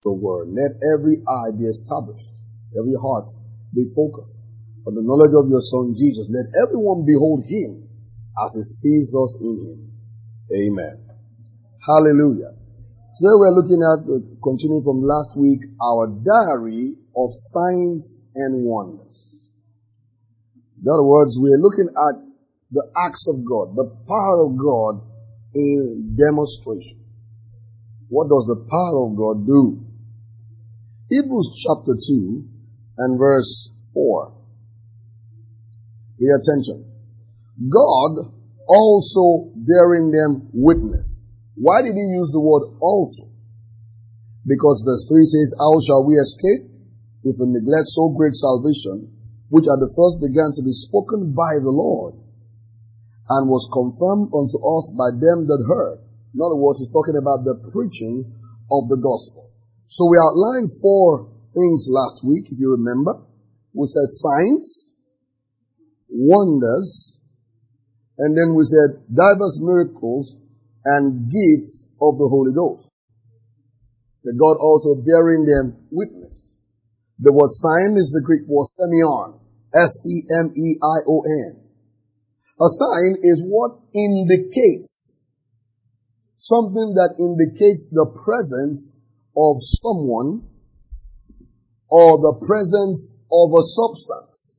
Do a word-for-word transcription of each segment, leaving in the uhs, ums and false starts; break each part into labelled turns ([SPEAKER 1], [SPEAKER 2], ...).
[SPEAKER 1] the word. Let every eye be established, every heart be focused on the knowledge of your Son Jesus. Let everyone behold him as he sees us in him. Amen. Hallelujah. Today we're looking at, uh, continuing from last week, our diary of signs and wonders. In other words, we're looking at the acts of God, the power of God in demonstration. What does the power of God do? Hebrews chapter two and verse four. Pay attention. God also bearing them witness. Why did he use the word also? Because verse three says, how shall we escape if we neglect so great salvation, which at the first began to be spoken by the Lord, and was confirmed unto us by them that heard? In other words, he's talking about the preaching of the gospel. So we outlined four things last week, if you remember. We said signs, wonders, and then we said diverse miracles and gifts of the Holy Ghost. The God also bearing them witness. The word sign is the Greek word semeion. S E M E I O N. A sign is what indicates something that indicates the presence of someone or the presence of a substance.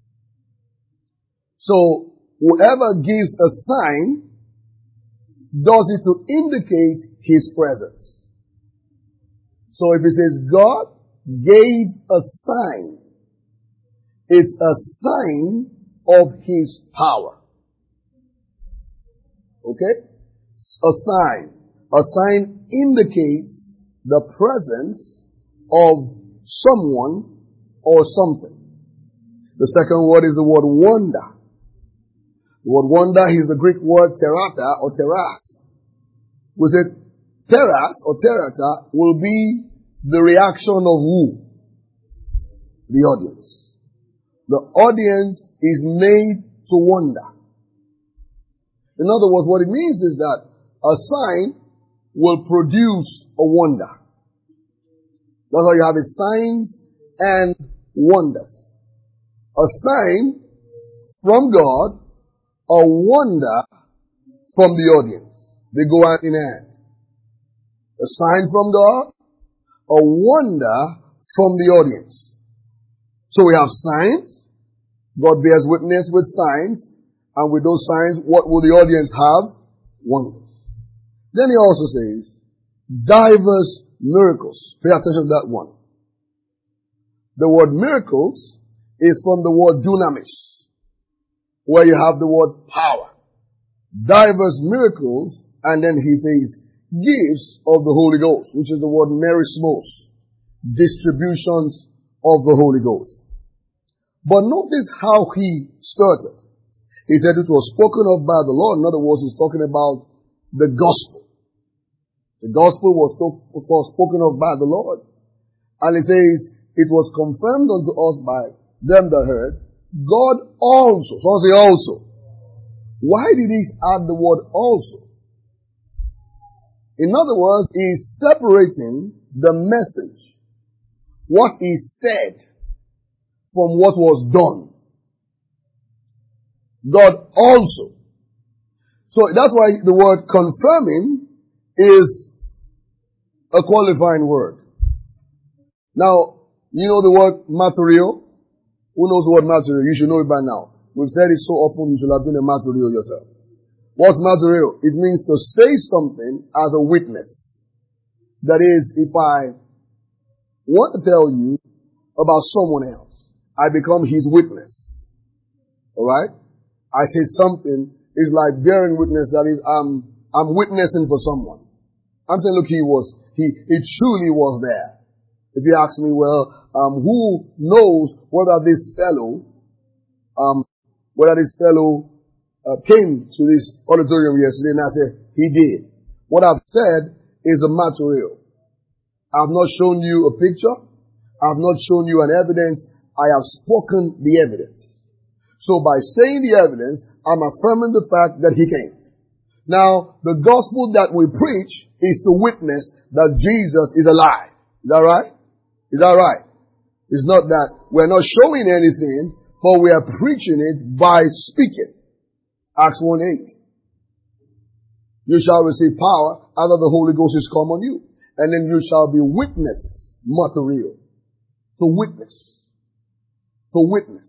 [SPEAKER 1] So, whoever gives a sign does it to indicate his presence. So if it says God gave a sign, it's a sign of his power. Okay? A sign. A sign indicates the presence of someone or something. The second word is the word wonder. The word wonder is the Greek word terata or teras. We said teras or terata will be the reaction of who? The audience. The audience is made to wonder. In other words, what it means is that a sign will produce a wonder. That's why you have a signs and wonders. A sign from God, a wonder from the audience. They go hand in hand. A sign from God, a wonder from the audience. So we have signs. God bears witness with signs. And with those signs, what will the audience have? Wonders. Then he also says, diverse miracles. Pay attention to that one. The word miracles is from the word dunamis, where you have the word power. Diverse miracles, and then he says, gifts of the Holy Ghost, which is the word merismos, distributions of the Holy Ghost. But notice how he started. He said it was spoken of by the Lord. In other words, he's talking about the gospel. The gospel was, to, was spoken of by the Lord. And he says, it was confirmed unto us by them that heard. God also. So I say also. Why did he add the word also? In other words, he's separating the message, what is said, from what was done. God also. So that's why the word confirming is a qualifying word. Now, you know the word material? Who knows the word material? You should know it by now. We've said it so often, you should have been a material yourself. What's material? It means to say something as a witness. That is, if I want to tell you about someone else, I become his witness. Alright? I say something is like bearing witness. That is, I'm, I'm witnessing for someone. I'm saying, look, he was, he, he truly was there. If you ask me, well, um, who knows whether this fellow, um, whether this fellow, uh, came to this auditorium yesterday, and I said, he did. What I've said is a material. I've not shown you a picture. I've not shown you an evidence. I have spoken the evidence. So by saying the evidence, I'm affirming the fact that he came. Now, the gospel that we preach is to witness that Jesus is alive. Is that right? Is that right? It's not that we're not showing anything, but we are preaching it by speaking. Acts one eight. You shall receive power after the Holy Ghost is come on you. And then you shall be witnesses. Material. To witness. To witness.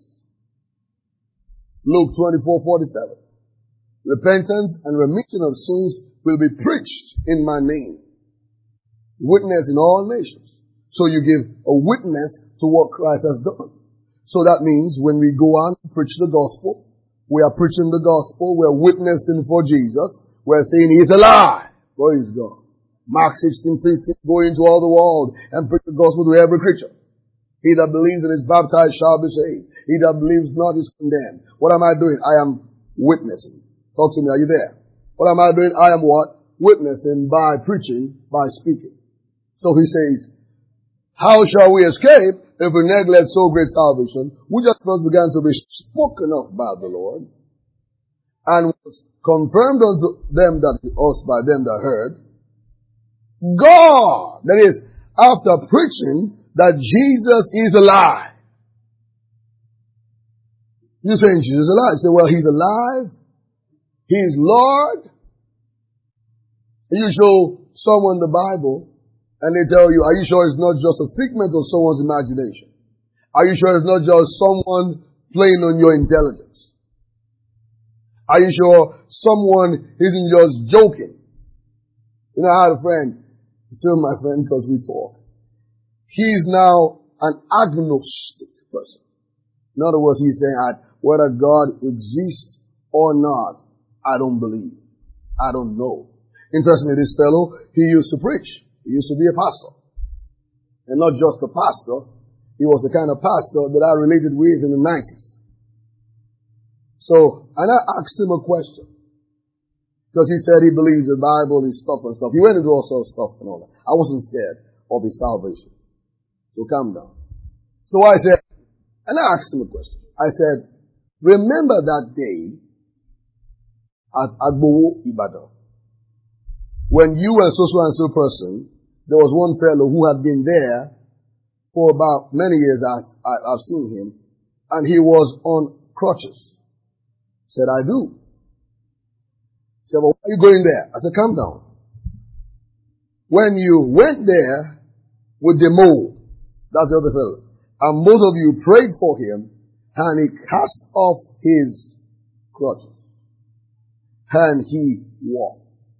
[SPEAKER 1] Luke twenty-four forty-seven. Repentance and remission of sins will be preached in my name. Witness in all nations. So you give a witness to what Christ has done. So that means when we go on to preach the gospel, we are preaching the gospel, we're witnessing for Jesus, we're saying He's alive. Praise God. Mark sixteen fifteen, go into all the world and preach the gospel to every creature. He that believes and is baptized shall be saved. He that believes not is condemned. What am I doing? I am witnessing. Talk to me, are you there? What am I doing? I am what? Witnessing by preaching, by speaking. So he says, how shall we escape if we neglect so great salvation, which at first began to be spoken of by the Lord, and was confirmed unto them that us by them that heard? God, that is, after preaching that Jesus is alive. You're saying Jesus is alive. You say, well, He's alive. He's Lord. And you show someone the Bible, and they tell you, are you sure it's not just a figment of someone's imagination? Are you sure it's not just someone playing on your intelligence? Are you sure someone isn't just joking? You know, I had a friend, still my friend because we talk. He's now an agnostic person. In other words, he's saying, whether God exists or not, I don't believe. I don't know. Interestingly, this fellow, he used to preach. He used to be a pastor. And not just a pastor, he was the kind of pastor that I related with in the nineties. So, and I asked him a question. Because he said he believes the Bible and stuff and stuff. He went into all sorts of stuff and all that. I wasn't scared of his salvation. So calm down. So I said, and I asked him a question. I said, remember that day at Agbowo, Ibadan, when you and so-so and so person, there was one fellow who had been there for about many years. I, I, I've seen him. And he was on crutches. Said, I do. He said, well, why are you going there? I said, calm down. When you went there with the mole, that's the other fellow, and both of you prayed for him, and he cast off his crutches, and he walked.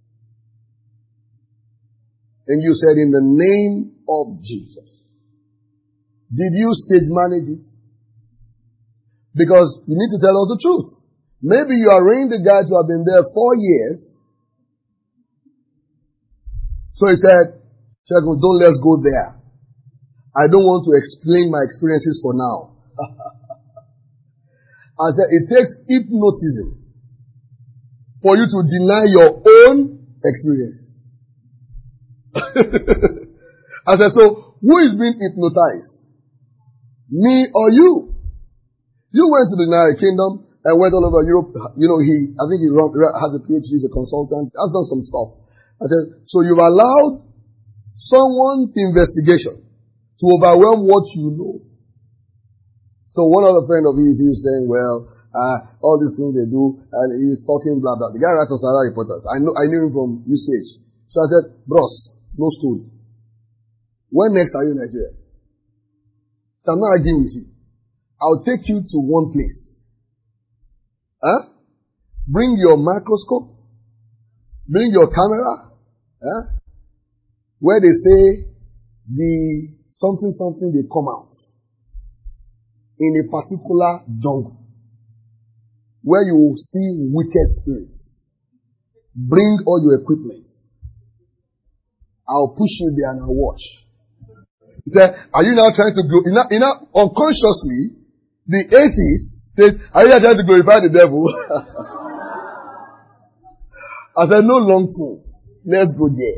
[SPEAKER 1] And you said, in the name of Jesus. Did you stage manage it? Because you need to tell us the truth. Maybe you arranged the guy to have been there four years. So he said, Shegun, don't let's go there. I don't want to explain my experiences for now. I said, it takes hypnotism for you to deny your own experience. I said, so who is being hypnotized? Me or you? You went to the United Kingdom and went all over Europe. You know, he, I think he run, has a PhD, he's a consultant, has done some stuff. I said, so you've allowed someone's investigation to overwhelm what you know. So one other friend of his, he was saying, well, uh, all these things they do, and he was talking blah, blah. The guy writes on Sahara Reporters. I know, I knew him from U C H. So I said, bros, no story. When next are you in Nigeria? So I'm not arguing with you. I'll take you to one place. Huh? Bring your microscope. Bring your camera. Huh? Where they say the something something they come out. In a particular jungle. Where you will see wicked spirits. Bring all your equipment. I'll push you there and I'll watch. He said, are you now trying to go, you know, you know, unconsciously, the atheist says, are you now trying to glorify the devil? I said, no long thing. Let's go there.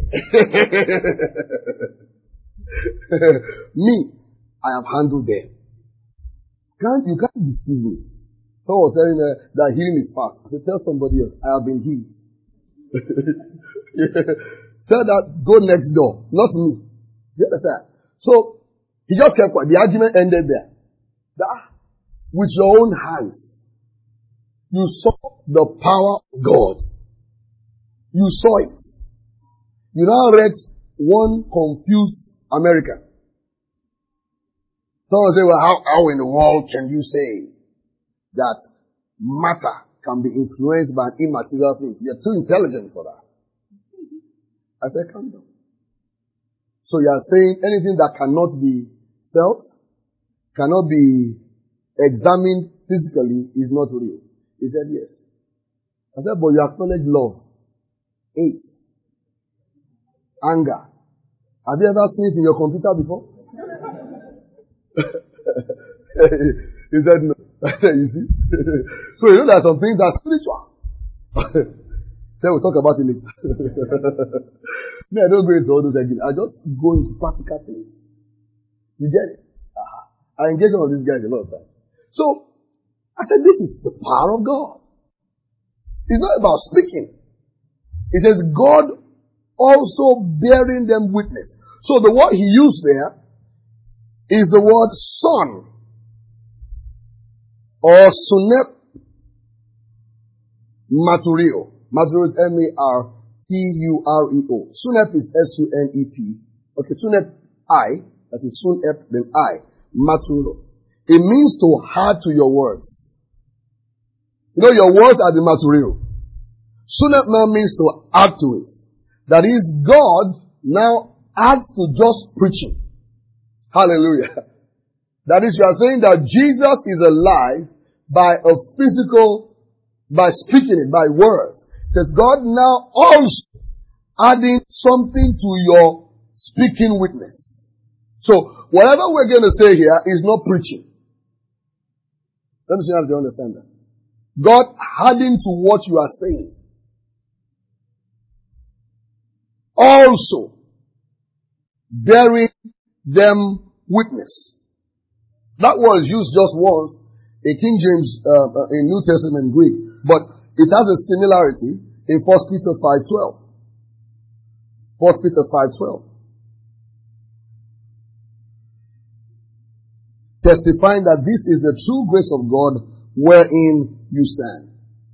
[SPEAKER 1] Me, I have handled them. Can't, you can't deceive me. Someone was telling me that healing is fast. I said, tell somebody else, I have been healed. Tell that, go next door. Not me. You understand? So, he just kept quiet. The argument ended there. That, with your own hands, you saw the power of God. You saw it. You now read one confused American. Someone say, well, how, how in the world can you say that matter can be influenced by immaterial things? You're too intelligent for that. I said, calm down. So you are saying anything that cannot be felt, cannot be examined physically is not real. He said, yes. I said, but you acknowledge love, hate, anger. Have you ever seen it in your computer before? He said no. You see? So you know there are some things that are spiritual. So we'll talk about it later. No, I don't go into all those again. I just go into practical things. You get it? Uh-huh. I engage some of these guys a lot of times. So I said, this is the power of God. It's not about speaking. It says God also bearing them witness. So the word he used there is the word son or sunep maturio. Maturio is M A R T U R E O. Sunep is S U N E P. Okay, sunep I, that is sunep, then I. Maturio. It means to add to your words. You know, your words are the maturio. Sunep now means to add to it. That is, God now adds to just preaching. Hallelujah. That is, you are saying that Jesus is alive by a physical, by speaking it, by words. It says God now also adding something to your speaking witness. So, whatever we're going to say here is not preaching. Let me see how you understand that. God adding to what you are saying. Also, bearing them witness. That was used just once in King James, uh, uh, in New Testament Greek, but it has a similarity in First Peter five twelve. First Peter five twelve. Testifying that this is the true grace of God wherein you stand.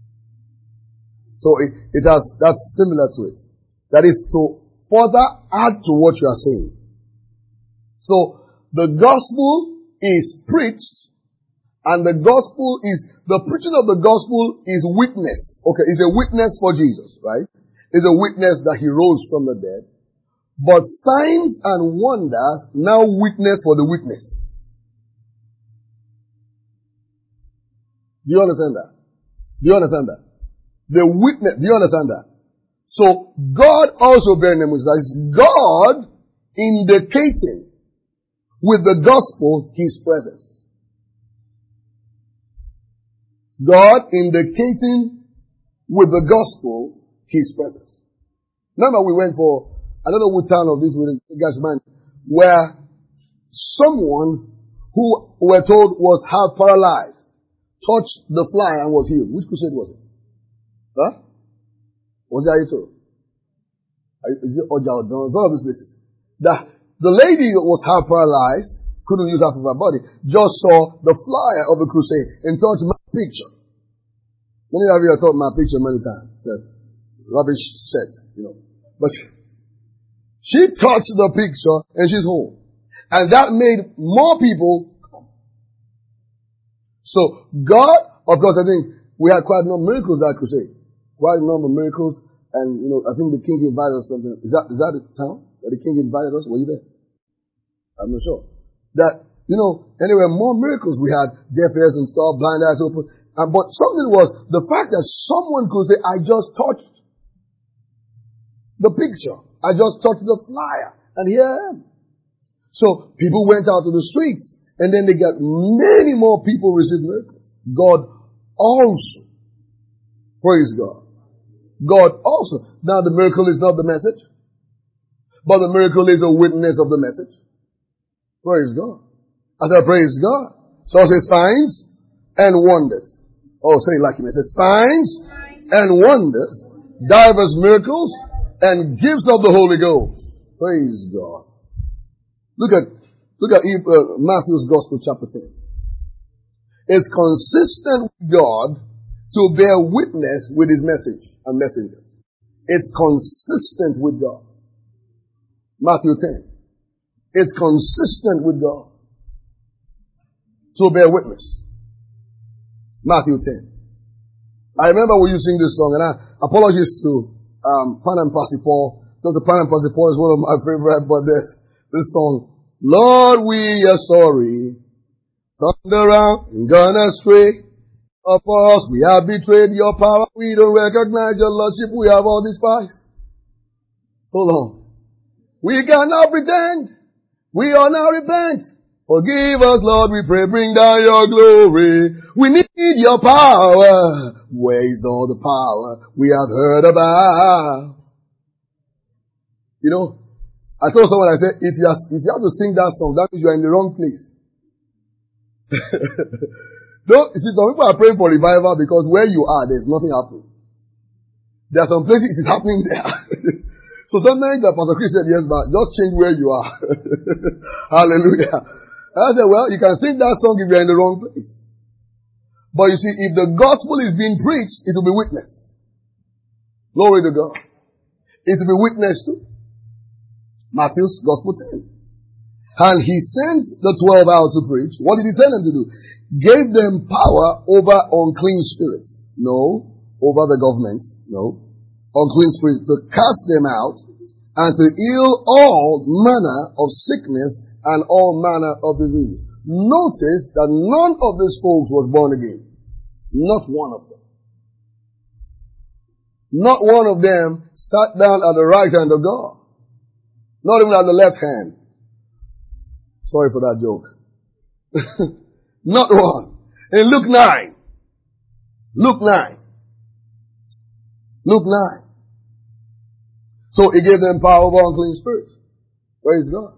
[SPEAKER 1] So it, it has, that's similar to it. That is to further add to what you are saying. So the gospel is preached, and the gospel is, the preaching of the gospel is witnessed. Okay, is a witness for Jesus, right? Is a witness that he rose from the dead. But signs and wonders now witness for the witness. Do you understand that? Do you understand that? The witness, do you understand that? So God also bearing them witness. That is God indicating with the gospel his presence. God indicating with the gospel his presence. Remember we went for, I don't know what town of this with you guys mind, where someone who we're told was half paralyzed touched the fly and was healed. Which crusade was it? Huh? Was it Ayito? Is it Oja Odon? One of these places. The, the lady that was half paralyzed, couldn't use half of her body, just saw the flyer of the crusade and touched my picture. Many of you have thought my picture many times. It's a rubbish set, you know. But she touched the picture and she's whole. And that made more people come. So God, of course, I think we had quite a number of miracles that crusade. Quite a number of miracles. And, you know, I think the king invited us something. Is that, is that the town that the king invited us? Were you there? I'm not sure. That, you know, anyway, more miracles. We had deaf ears and stuff, blind eyes open. Uh, but something was the fact that someone could say, I just touched the picture. I just touched the flyer. And here I am. So people went out to the streets. And then they got many more people received miracles. God also. Praise God. God also. Now the miracle is not the message, but the miracle is a witness of the message. Praise God. I said, praise God. So I say signs and wonders. Oh, say it like him. It says signs and wonders, divers miracles, and gifts of the Holy Ghost. Praise God. Look at, look at uh, Matthew's Gospel chapter ten. It's consistent with God to bear witness with his message and messenger. It's consistent with God. Matthew ten. It's consistent with God to bear witness. Matthew ten. I remember we used to sing this song, and I apologies to um, Pan and Paul. Doctor Pan and Paul is one of my favorite, but this, this song, Lord, we are sorry, turned around and gone astray. Of us, we have betrayed your power. We don't recognize your lordship. We have all despised. So long. We cannot pretend. We are now repent. Forgive us, Lord, we pray, bring down your glory. We need your power. Where is all the power we have heard about? You know, I told someone, I said, if you, have, if you have to sing that song, that means you are in the wrong place. Don't, you see, some people are praying for revival because where you are, there's nothing happening. There are some places it is happening there. So sometimes, like Pastor Chris said, yes, but just change where you are. Hallelujah. I said, well, you can sing that song if you're in the wrong place. But you see, if the gospel is being preached, it will be witnessed. Glory to God. It will be witnessed too. Matthew's Gospel ten. And he sent the twelve out to preach. What did he tell them to do? Gave them power over unclean spirits. No. Over the government. No. Unclean spirits. To cast them out and to heal all manner of sickness and all manner of disease. Notice that none of these folks was born again. Not one of them. Not one of them sat down at the right hand of God. Not even at the left hand. Sorry for that joke. Not one. In Luke nine. Luke nine. Luke nine. So he gave them power over unclean spirits. Praise God.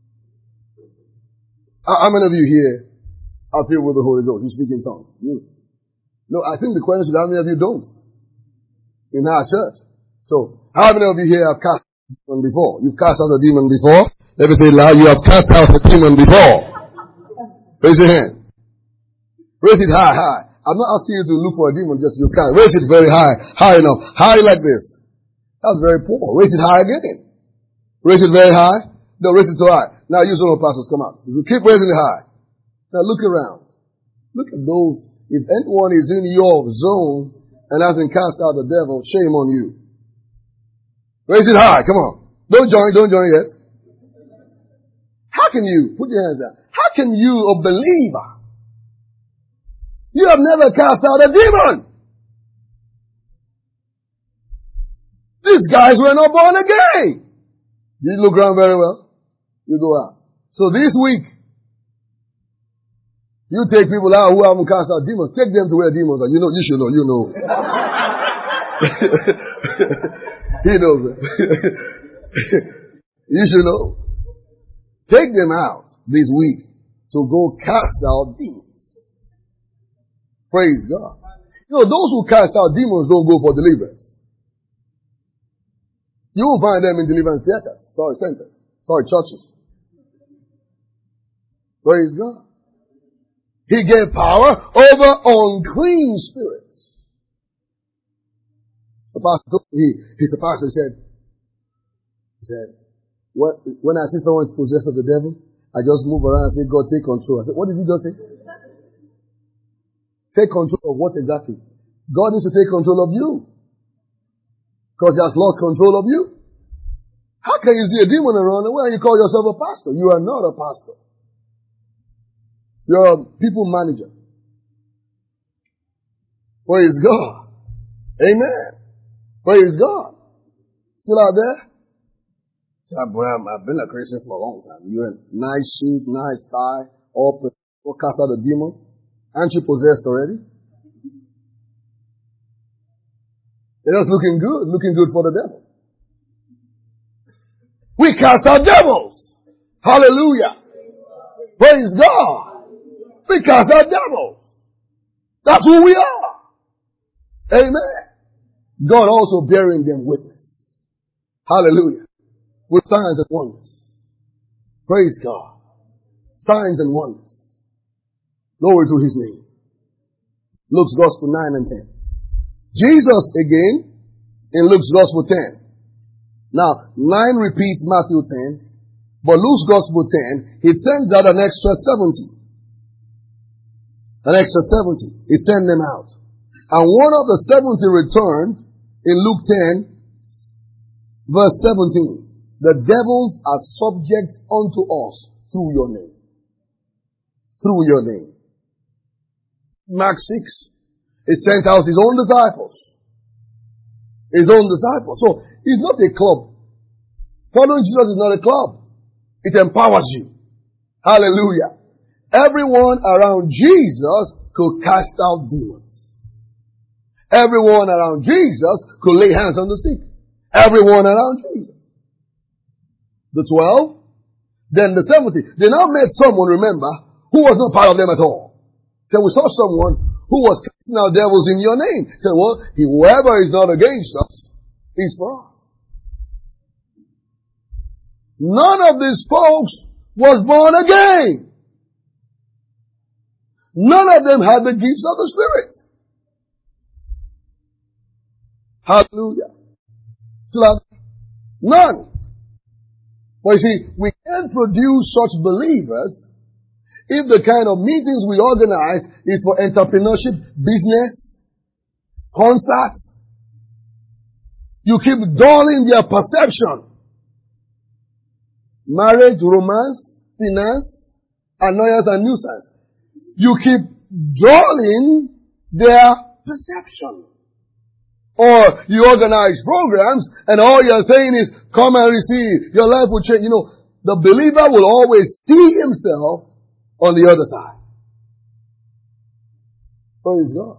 [SPEAKER 1] How many of you here are filled with the Holy Ghost? You speak in tongues. You. No, I think the question is how many of you don't? In our church. So, how many of you here have cast out a demon before? You've cast out a demon before? Let me say loud, you have cast out a demon before. Raise your hand. Raise it high, high. I'm not asking you to look for a demon, just you can. Raise it very high, high enough. High like this. That's very poor. Raise it high again. Raise it very high. No, raise it so high. Now you some pastors come out. You keep raising it high. Now look around. Look at those. If anyone is in your zone and hasn't cast out the devil, shame on you. Raise it high. Come on. Don't join. Don't join yet. How can you, put your hands down. How can you, a believer, you have never cast out a demon? These guys were not born again. You look around very well. You go out. So this week, you take people out who haven't cast out demons. Take them to where demons are. You know, you should know. You know. He knows it. You should know. Take them out this week to go cast out demons. Praise God. You know, those who cast out demons don't go for deliverance. You will find them in deliverance theaters. Sorry, centers. Sorry, churches. Praise God. He gave power over unclean spirits. The pastor, he, he's a pastor, he said, he said, what, when I see someone is possessed of the devil, I just move around and say, God, take control. I said, what did he just say? Take control of what exactly? God needs to take control of you. Because he has lost control of you. How can you see a demon around and when you call yourself a pastor? You are not a pastor. You're a people manager. Praise God. Amen. Praise God. Still out there? I've been a Christian for a long time. You have nice suit, nice tie, all cast out a demon. Aren't you possessed already? They're just looking good, looking good for the devil. We cast out devils. Hallelujah. Praise God. We cast out devils. That's who we are. Amen. God also bearing them witness. Hallelujah. With signs and wonders. Praise God. Signs and wonders. Glory to his name. Luke's Gospel nine and ten. Jesus again in Luke's Gospel ten. Now, nine repeats Matthew ten, but Luke's Gospel ten, he sends out an extra seventy. An extra seventy. He sent them out. And one of the seventy returned in Luke ten, verse seventeen. The devils are subject unto us through your name. Through your name. Mark six. He sent out his own disciples. His own disciples. So, it's not a club. Following Jesus is not a club. It empowers you. Hallelujah. Everyone around Jesus could cast out demons. Everyone around Jesus could lay hands on the sick. Everyone around Jesus. The twelve, then the seventy. They now met someone, remember, who was not part of them at all. So we saw someone who was casting out devils in your name. Said, well, whoever is not against us is for us. None of these folks was born again. None of them had the gifts of the Spirit. Hallelujah. None. But you see, we can't produce such believers if the kind of meetings we organize is for entrepreneurship, business, concerts. You keep dulling their perception. Marriage, romance, finance, annoyance and nuisance. You keep dulling their perception. Or you organize programs and all you're saying is, come and receive. Your life will change. You know, the believer will always see himself on the other side. Praise God.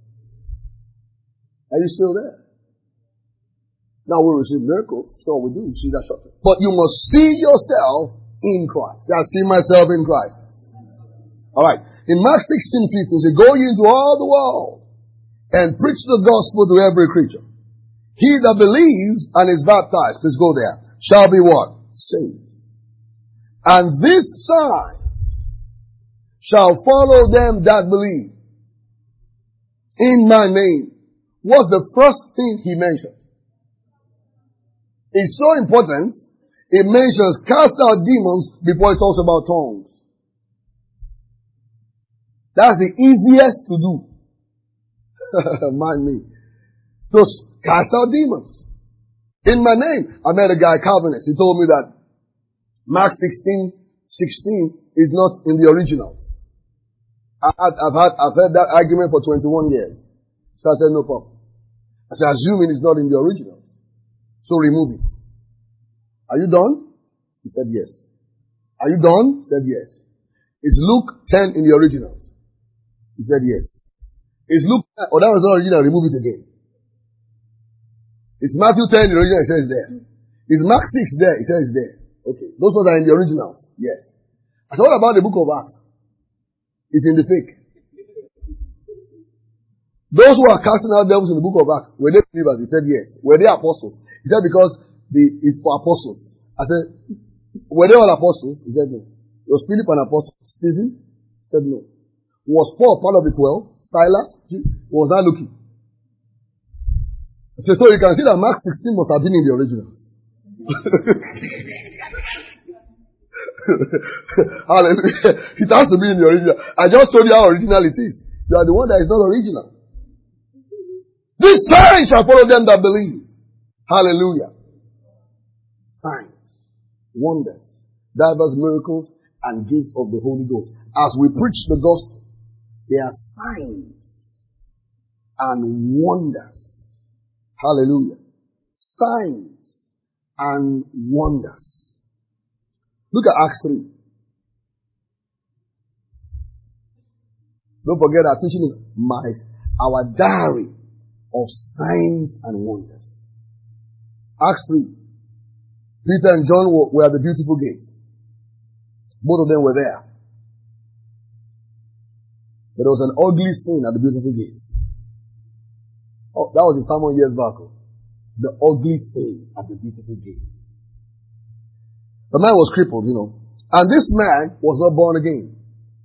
[SPEAKER 1] Are you still there? Now we receive miracles. Sure we do. See that shortly. But you must see yourself in Christ. I see myself in Christ. Alright. In Mark sixteen fifteen, it says, go ye into all the world and preach the gospel to every creature. He that believes and is baptized, please go there, shall be what? Saved. And this sign shall follow them that believe. In my name. What's the first thing he mentioned? It's so important. It mentions cast out demons before it talks about tongues. That's the easiest to do. Mind me. Just cast out demons. In my name. I met a guy, Calvinist. He told me that Mark sixteen sixteen is not in the original. I, I've had, I've had that argument for twenty-one years. So I said, no problem. I said, assuming it's not in the original. So remove it. Are you done? He said, yes. Are you done? He said, yes. Is Luke ten in the original? He said, yes. Is Luke, oh, that was not original, remove it again. Is Matthew ten in the original? It says there. Is Mark six there? It says there. Okay. Those ones are in the originals. Yes. I said, what about the book of Acts? It's in the fake. Those who are casting out devils in the book of Acts, were they believers? He said, yes. Were they apostles? He said, because the, it's for apostles. I said, were they all apostles? He said, no. Was Philip an apostle? Stephen? He said, no. Was Paul part of the twelve? Silas? Was that looking? So, so you can see that Mark sixteen must have been in the original. Hallelujah. It has to be in the original. I just told you how original it is. You are the one that is not original. This sign shall follow them that believe. Hallelujah. Signs, wonders, diverse miracles, and gifts of the Holy Ghost. As we preach the gospel, there are signs and wonders. Hallelujah. Signs and wonders. Look at Acts three. Don't forget our teaching is my, our diary of signs and wonders. Acts three. Peter and John were, were at the beautiful gate. Both of them were there. But there was an ugly scene at the beautiful gates. Oh, that was in sermon years back. The ugly scene at the beautiful gate. The man was crippled, you know. And this man was not born again.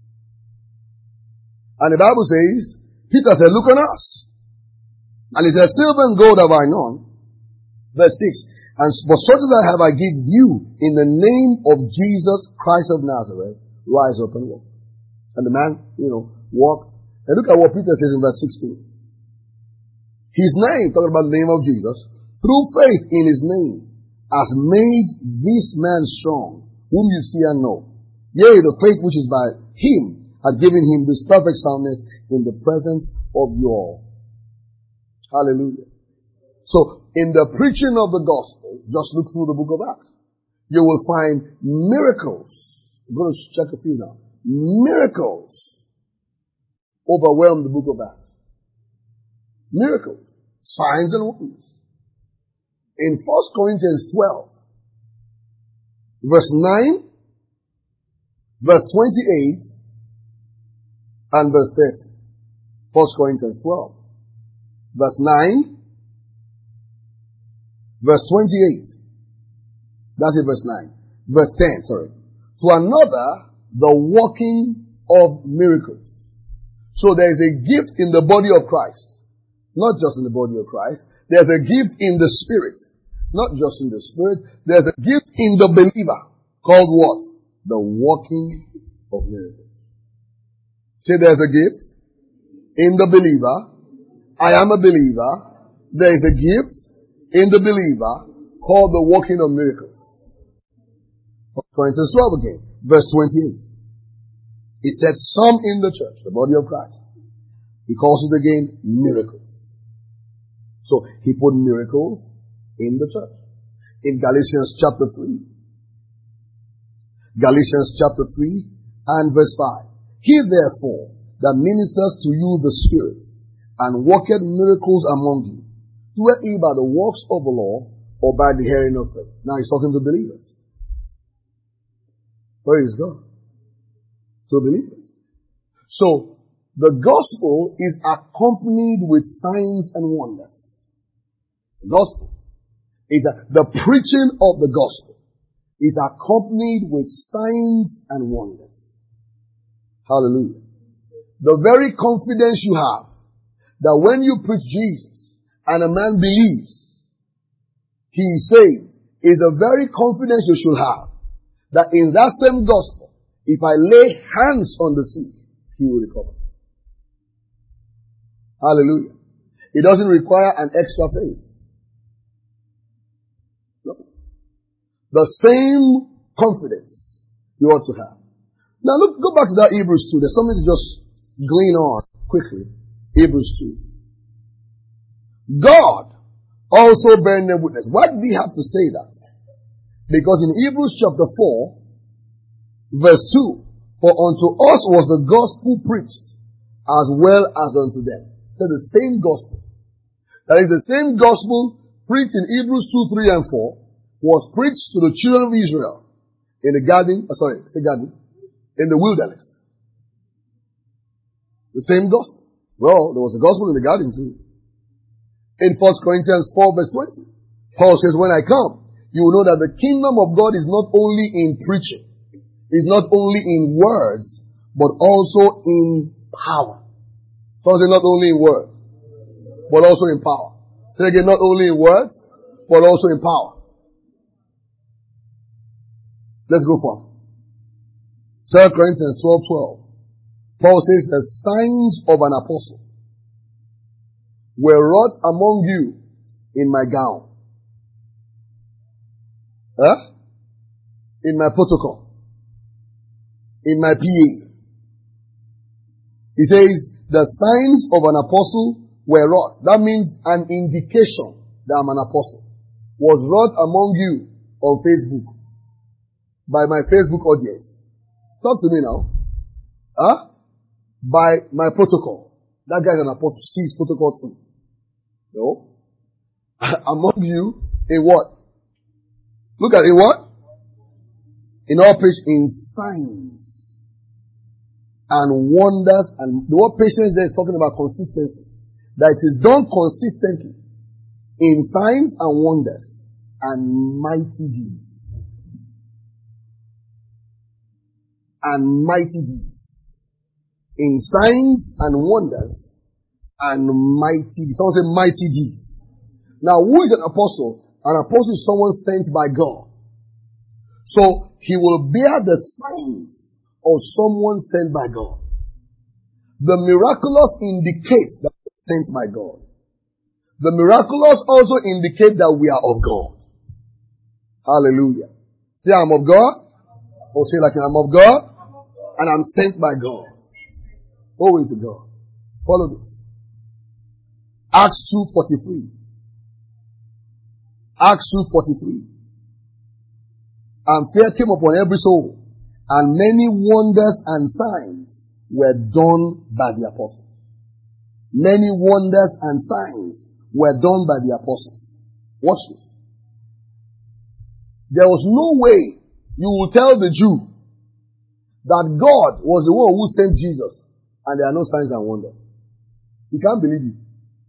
[SPEAKER 1] And the Bible says, Peter said, look on us. And he said, silver and gold have I none. Verse six. And but such as I have I give you in the name of Jesus Christ of Nazareth, rise up and walk. And the man, you know, walked. And look at what Peter says in verse sixteen. His name, talking about the name of Jesus, through faith in his name, has made this man strong, whom you see and know. Yea, the faith which is by him had given him this perfect soundness in the presence of you all. Hallelujah. So, in the preaching of the gospel, just look through the book of Acts. You will find miracles. I'm going to check a few now. Miracles overwhelm the book of Acts. Miracles. Signs and wonders. In First Corinthians twelve, verse nine, verse twenty-eight, and verse thirty. First Corinthians twelve, verse nine, verse twenty-eight. That's it, verse nine. Verse ten, sorry. To another, the working of miracles. So there is a gift in the body of Christ. Not just in the body of Christ. There's a gift in the Spirit. Not just in the Spirit. There's a gift in the believer. Called what? The working of miracles. Say there's a gift in the believer. I am a believer. There is a gift in the believer called the working of miracles. Corinthians twelve again, verse twenty-eight. It said some in the church, the body of Christ. He calls it again miracle. So he put miracle in the church. In Galatians chapter three. Galatians chapter three and verse five. He therefore that ministers to you the Spirit and worketh miracles among you, doeth he by the works of the law or by the hearing of faith? Now he's talking to believers. Praise God. To believers. So, the gospel is accompanied with signs and wonders. The gospel is a, the preaching of the gospel is accompanied with signs and wonders. Hallelujah. The very confidence you have that when you preach Jesus and a man believes he is saved is the very confidence you should have that in that same gospel, if I lay hands on the sick, he will recover. Hallelujah. It doesn't require an extra faith. No. The same confidence you ought to have. Now look, go back to that Hebrews two. There's something to just glean on quickly. Hebrews two. God also bearing them witness. Why did he have to say that? Because in Hebrews chapter four, verse two, for unto us was the gospel preached as well as unto them. So the same gospel. That is the same gospel preached in Hebrews two, three and four was preached to the children of Israel in the garden, oh, sorry, say garden, in the wilderness. The same gospel. Well, there was a gospel in the garden too. In First Corinthians four verse twenty, Paul says, when I come, you will know that the kingdom of God is not only in preaching, is not only in words, but also in power. So I say not only in words, but also in power. Say again, not only in words, but also in power. Let's go for Second Corinthians twelve twelve. Paul says the signs of an apostle were wrought among you in my gown. Huh? In my protocol. In my P A. He says, the signs of an apostle were wrought. That means an indication that I'm an apostle. Was wrought among you on Facebook. By my Facebook audience. Talk to me now. Huh? By my protocol. That guy's an apostle. See his protocol too. No? Among you, in what? Look at it, what? In all patience, in signs and wonders, and the word patience there is talking about consistency. That it is done consistently in signs and wonders and mighty deeds. and mighty deeds. In signs and wonders and mighty deeds. Someone say mighty deeds. Now, who is an apostle? An apostle is someone sent by God. So, he will bear the signs of someone sent by God. The miraculous indicates that we are sent by God. The miraculous also indicate that we are of God. Hallelujah. Say, I'm of God. Or say like I'm of God. And I'm sent by God. Glory to God. Follow this. Acts two forty-three. Acts two forty-three. And fear came upon every soul, and many wonders and signs were done by the apostles. Many wonders and signs were done by the apostles. Watch this. There was no way you will tell the Jew that God was the one who sent Jesus and there are no signs and wonders. He can't believe it.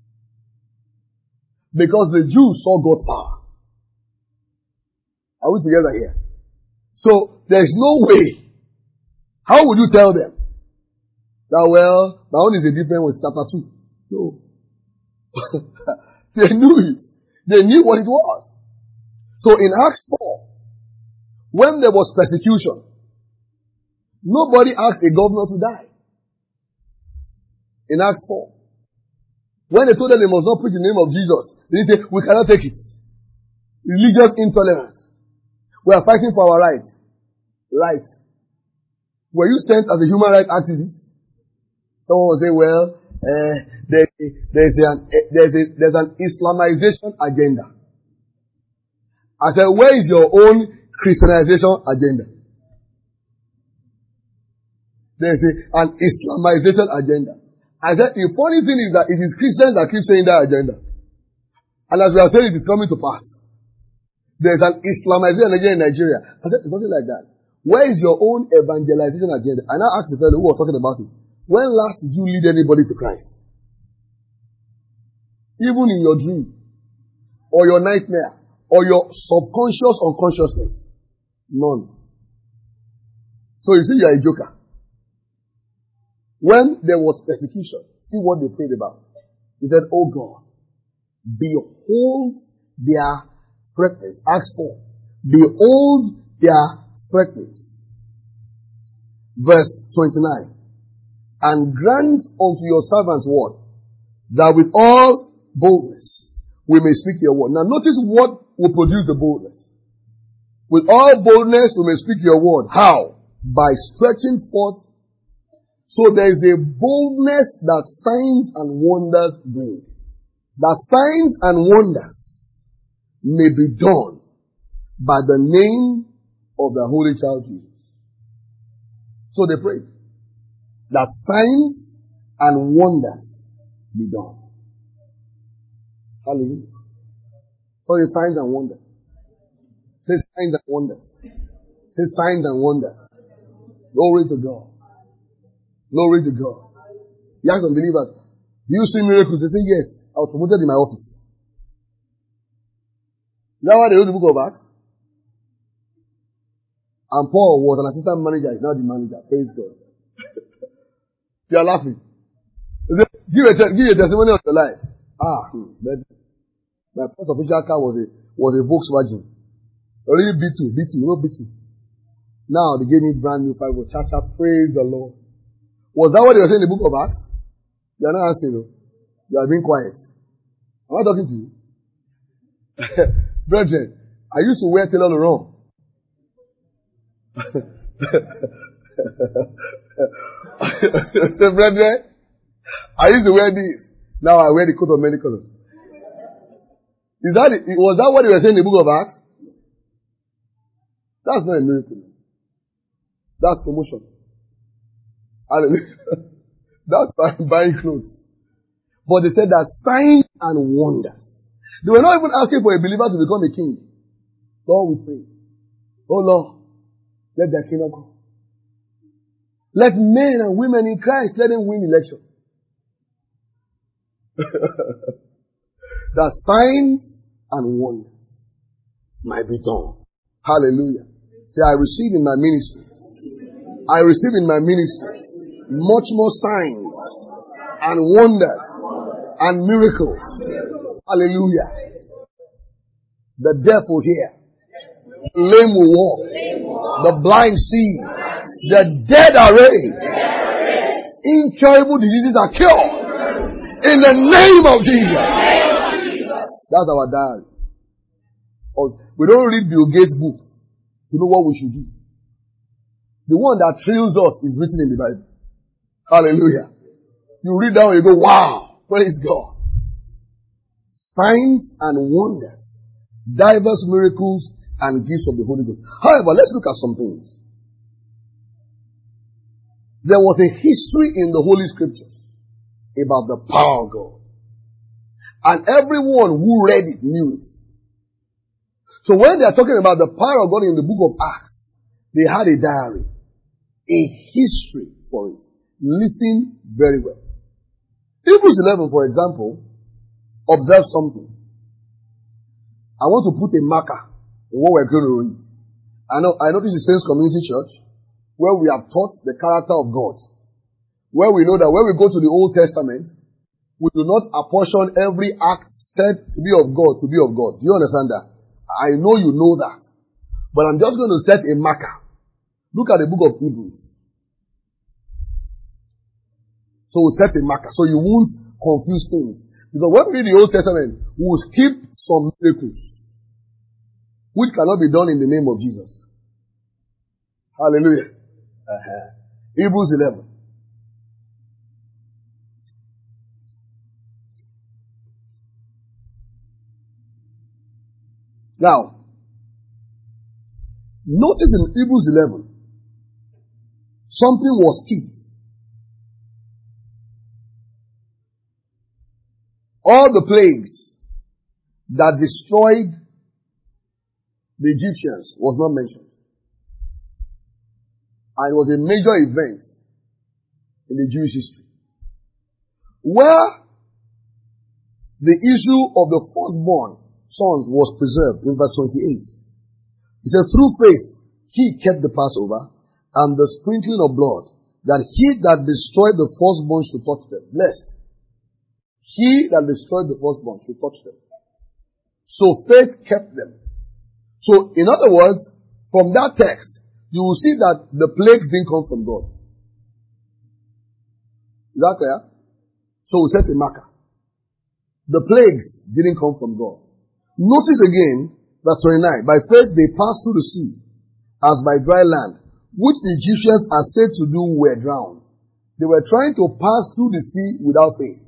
[SPEAKER 1] Because the Jews saw God's power. Are we together here? So, there's no way. How would you tell them? That, well, my own is a different with chapter two. No. They knew it. They knew what it was. So in Acts four, when there was persecution, nobody asked a governor to die. In Acts four. When they told them they must not preach the name of Jesus, they said, we cannot take it. Religious intolerance. We are fighting for our right. Right. Were you sent as a human rights activist? Someone will say, well, uh, there, there's, an, uh, there's, a, there's an Islamization agenda. I said, where is your own Christianization agenda? There's a, an Islamization agenda. I said, the funny thing is that it is Christians that keep saying that agenda. And as we are saying, it is coming to pass. There's an Islamization agenda in Nigeria. I said, it's nothing like that. Where is your own evangelization agenda? And I asked the fellow who was talking about it, when last did you lead anybody to Christ? Even in your dream, or your nightmare, or your subconscious unconsciousness? None. So you see, you are a joker. When there was persecution, see what they prayed about. He said, oh God, behold their threatenings. Acts four. Behold their threatenings. Verse twenty-nine. And grant unto your servants what? That with all boldness we may speak your word. Now notice what will produce the boldness. With all boldness we may speak your word. How? By stretching forth. So there is a boldness that signs and wonders bring. That signs and wonders may be done by the name of the Holy Child Jesus. So they prayed that signs and wonders be done. Hallelujah. So the signs and wonders. Say signs and wonders. Say signs and wonders. Glory to God. Glory to God. You ask some believers, do you see miracles? They say, yes. I was promoted in my office. Is that why they wrote the book of Acts? And Paul was an assistant manager. He's now the manager. Praise God. You are laughing. Say, give, a te- give a testimony of your life. Ah, hmm, my first official car was a was a Volkswagen. Already B two, B two, you know B two. Now they gave me brand new five. Cha-cha, praise the Lord. Was that what they were saying in the book of Acts? You are not answering, though. You are being quiet. Am I talking to you? Brethren, I used to wear Taylor Laurent. Say, brethren, I used to wear this. Now I wear the coat of many colors. Is that it? Was that what they were saying in the book of Acts? That's not a miracle. That's promotion. Hallelujah. That's buying clothes. But they said that signs and wonders. They were not even asking for a believer to become a king. Lord, we pray. Oh Lord, let their kingdom come. Let men and women in Christ, let them win election. That signs and wonders might be done. Hallelujah. Say, I receive in my ministry. I receive in my ministry much more signs and wonders and miracles. Hallelujah. The deaf will hear. The lame will walk. The blind see. The dead are raised. Incurable diseases are cured. In the name of Jesus. That's our diary. We don't read Bill Gates' book to know what we should do. The one that thrills us is written in the Bible. Hallelujah. You read that and you go, wow, praise God. Signs and wonders, diverse miracles and gifts of the Holy Ghost. However, let's look at some things. There was a history in the Holy Scriptures about the power of God. And everyone who read it knew it. So when they are talking about the power of God in the book of Acts, they had a diary, a history for it. Listen very well. Hebrews eleven, for example, observe something. I want to put a marker in what we're going to read. I know, I notice the Saints Community Church, where we have taught the character of God, where we know that when we go to the Old Testament, we do not apportion every act said to be of God to be of God. Do you understand that? I know you know that. But I'm just going to set a marker. Look at the book of Hebrews. So we'll set a marker so you won't confuse things. Because when we read the Old Testament, we will skip some miracles which cannot be done in the name of Jesus. Hallelujah. Uh-huh. Hebrews eleven. Now, notice in Hebrews eleven, something was skipped. All the plagues that destroyed the Egyptians was not mentioned. And it was a major event in the Jewish history. Where the issue of the firstborn sons was preserved in verse twenty-eight. He said, through faith, he kept the Passover and the sprinkling of blood, that he that destroyed the firstborn should touch them. Blessed. He that destroyed the firstborn should touch them. So faith kept them. So, in other words, from that text, you will see that the plagues didn't come from God. Is that clear? So we set a marker. The plagues didn't come from God. Notice again, verse twenty-nine. By faith they passed through the sea, as by dry land, which the Egyptians are said to do were drowned. They were trying to pass through the sea without faith.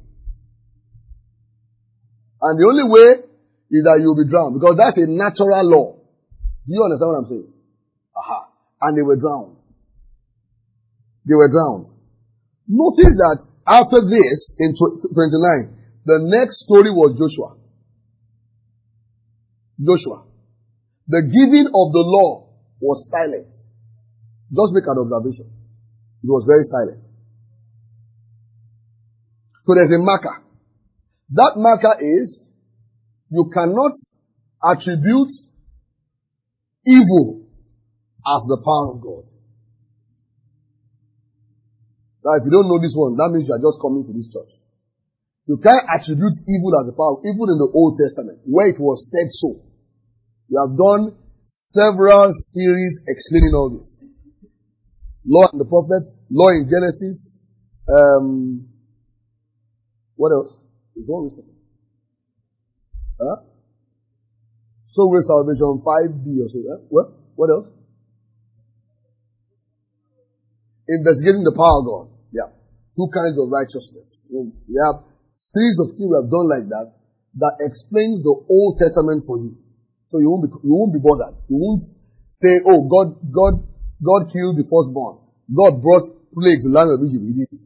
[SPEAKER 1] And the only way is that you'll be drowned, because that's a natural law. Do you understand what I'm saying? Aha. And they were drowned. They were drowned. Notice that after this, in twenty-nine, the next story was Joshua. Joshua. The giving of the law was silent. Just make an observation. It was very silent. So there's a marker. That marker is, you cannot attribute evil as the power of God. Now, if you don't know this one, that means you are just coming to this church. You can't attribute evil as the power, even in the Old Testament, where it was said so. We have done several series explaining all this. Law and the prophets, law in Genesis, um, what else? Is one with huh? So with salvation five B or so. Huh? What? What else? Investigating the power of God. Yeah. Two kinds of righteousness. We have series of things we have done like that that explains the Old Testament for you. So you won't be you won't be bothered. You won't say, oh, God God God killed the firstborn. God brought plague to the land of Egypt. He did it.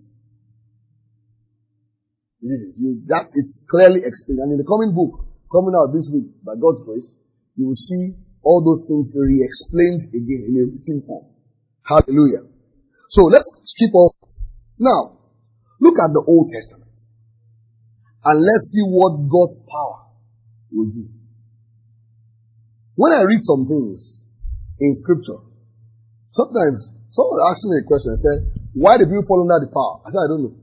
[SPEAKER 1] He did it. You, that is clearly explained. And in the coming book, coming out this week, by God's grace, you will see all those things re-explained again in a written form. Hallelujah. So let's skip on. Now, look at the Old Testament. And let's see what God's power will do. When I read some things in scripture, sometimes Someone asked me a question and said, why do people fall under the power? I said, I don't know.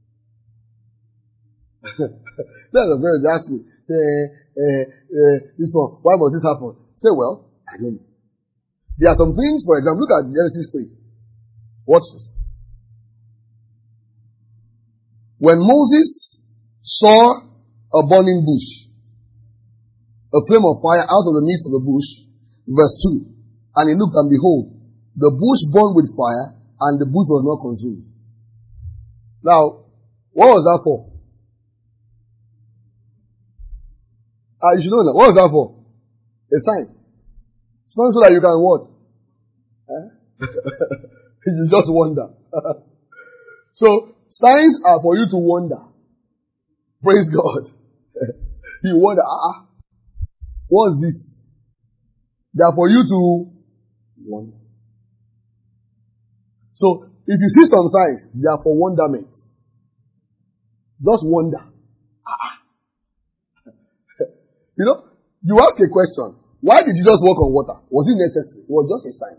[SPEAKER 1] That's a very asked me. Say, uh, uh, this one, why must this happen? Say, well, I don't know. There are some things, for example, look at Genesis three. Watch this. When Moses saw a burning bush, a flame of fire out of the midst of the bush, verse two, and he looked and behold, the bush burned with fire and the bush was not consumed. Now, what was that for? Ah, you should know that. What was that for? A sign. It's not so that you can what? Eh? You just wonder. So, signs are for you to wonder. Praise God. You wonder, ah, what's this? They are for you to wonder. So, if you see some signs, they are for wonderment. Just wonder. Ah. You know, you ask a question. Why did Jesus walk on water? Was it necessary? It was just a sign.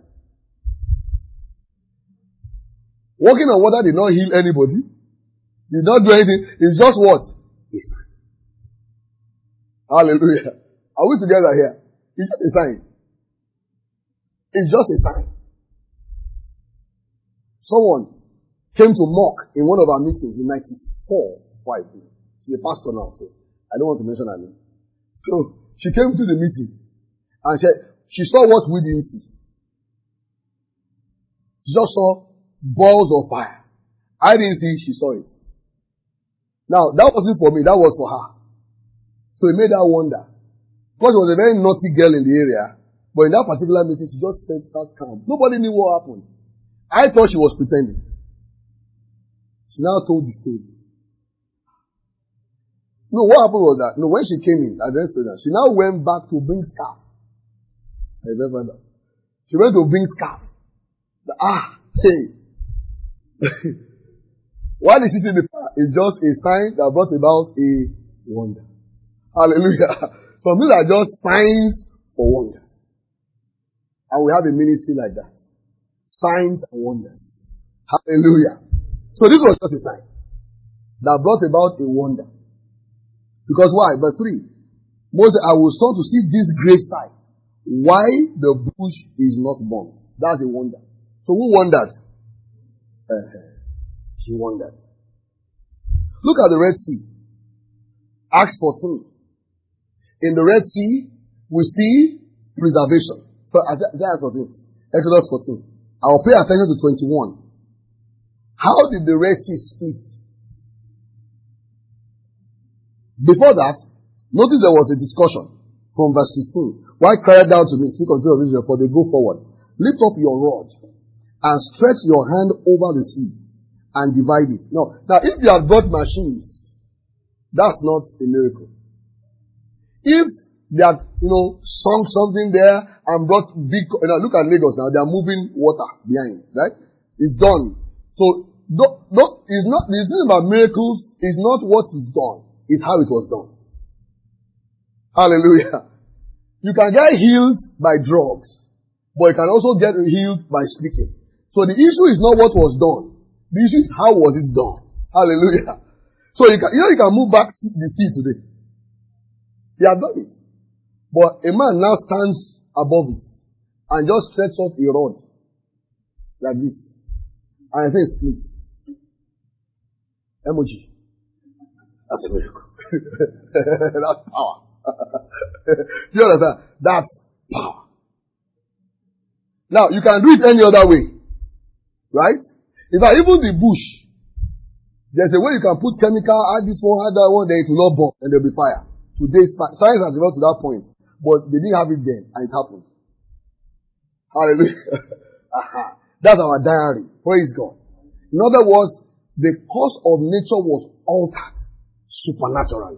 [SPEAKER 1] Walking on water did not heal anybody. Did not do anything. It's just what? A sign. Hallelujah. Are we together here? It's just a sign. It's just a sign. Someone came to mock in one of our meetings in ninety-four, five. She's a pastor now, so I don't want to mention her name. So, she came to the meeting and she, she saw what we didn't see. She just saw balls of fire. I didn't see, she saw it. Now, that wasn't for me, that was for her. So it made her wonder. Because she was a very naughty girl in the area, but in that particular meeting, she just said, sat calm. Nobody knew what happened. I thought she was pretending. She now told the story. No, what happened was that, no, when she came in, I didn't say that, she now went back to bring scarf. I remember that. She went to bring scarf. The, ah, hey. Why did she see the fire? It's just a sign that brought about a wonder. Hallelujah. Some things are just signs for wonders. And we have a ministry like that. Signs and wonders. Hallelujah. So this was just a sign that brought about a wonder. Because why? Verse three. Moses, I will start to see this great sight. Why the bush is not burned. That's a wonder. So who wondered? Uh, he wondered. Look at the Red Sea. Acts fourteen. In the Red Sea, we see preservation. So Isaiah fourteen. Exodus fourteen. I will pay attention to twenty-one. How did the Red Sea split? Before that, notice there was a discussion from verse fifteen. Why cry down to me, speak unto the Israel, for they go forward. Lift up your rod and stretch your hand over the sea and divide it. No. Now, if you had brought machines, that's not a miracle. If they had, you know, sunk something there and brought big, you know, look at Lagos now, they are moving water behind, right? It's done. So, no, no, it's not, the thing about miracles is not what is done. Is how it was done. Hallelujah. You can get healed by drugs, but you can also get healed by speaking. So the issue is not what was done. The issue is how was it done. Hallelujah. So you can, you know, you can move back the sea today. They have done it. But a man now stands above it and just stretches out a rod like this. And I think it's split. Emoji. That's a miracle. That's power. Do you understand? That's power. Now, you can do it any other way. Right? In fact, even the bush, there's a way you can put chemical, add this one, add that one, then it will not burn, and there will be fire. Today, science has developed to that point. But they didn't have it then, and it happened. Hallelujah. Aha. That's our diary. Praise God. In other words, the course of nature was altered supernaturally.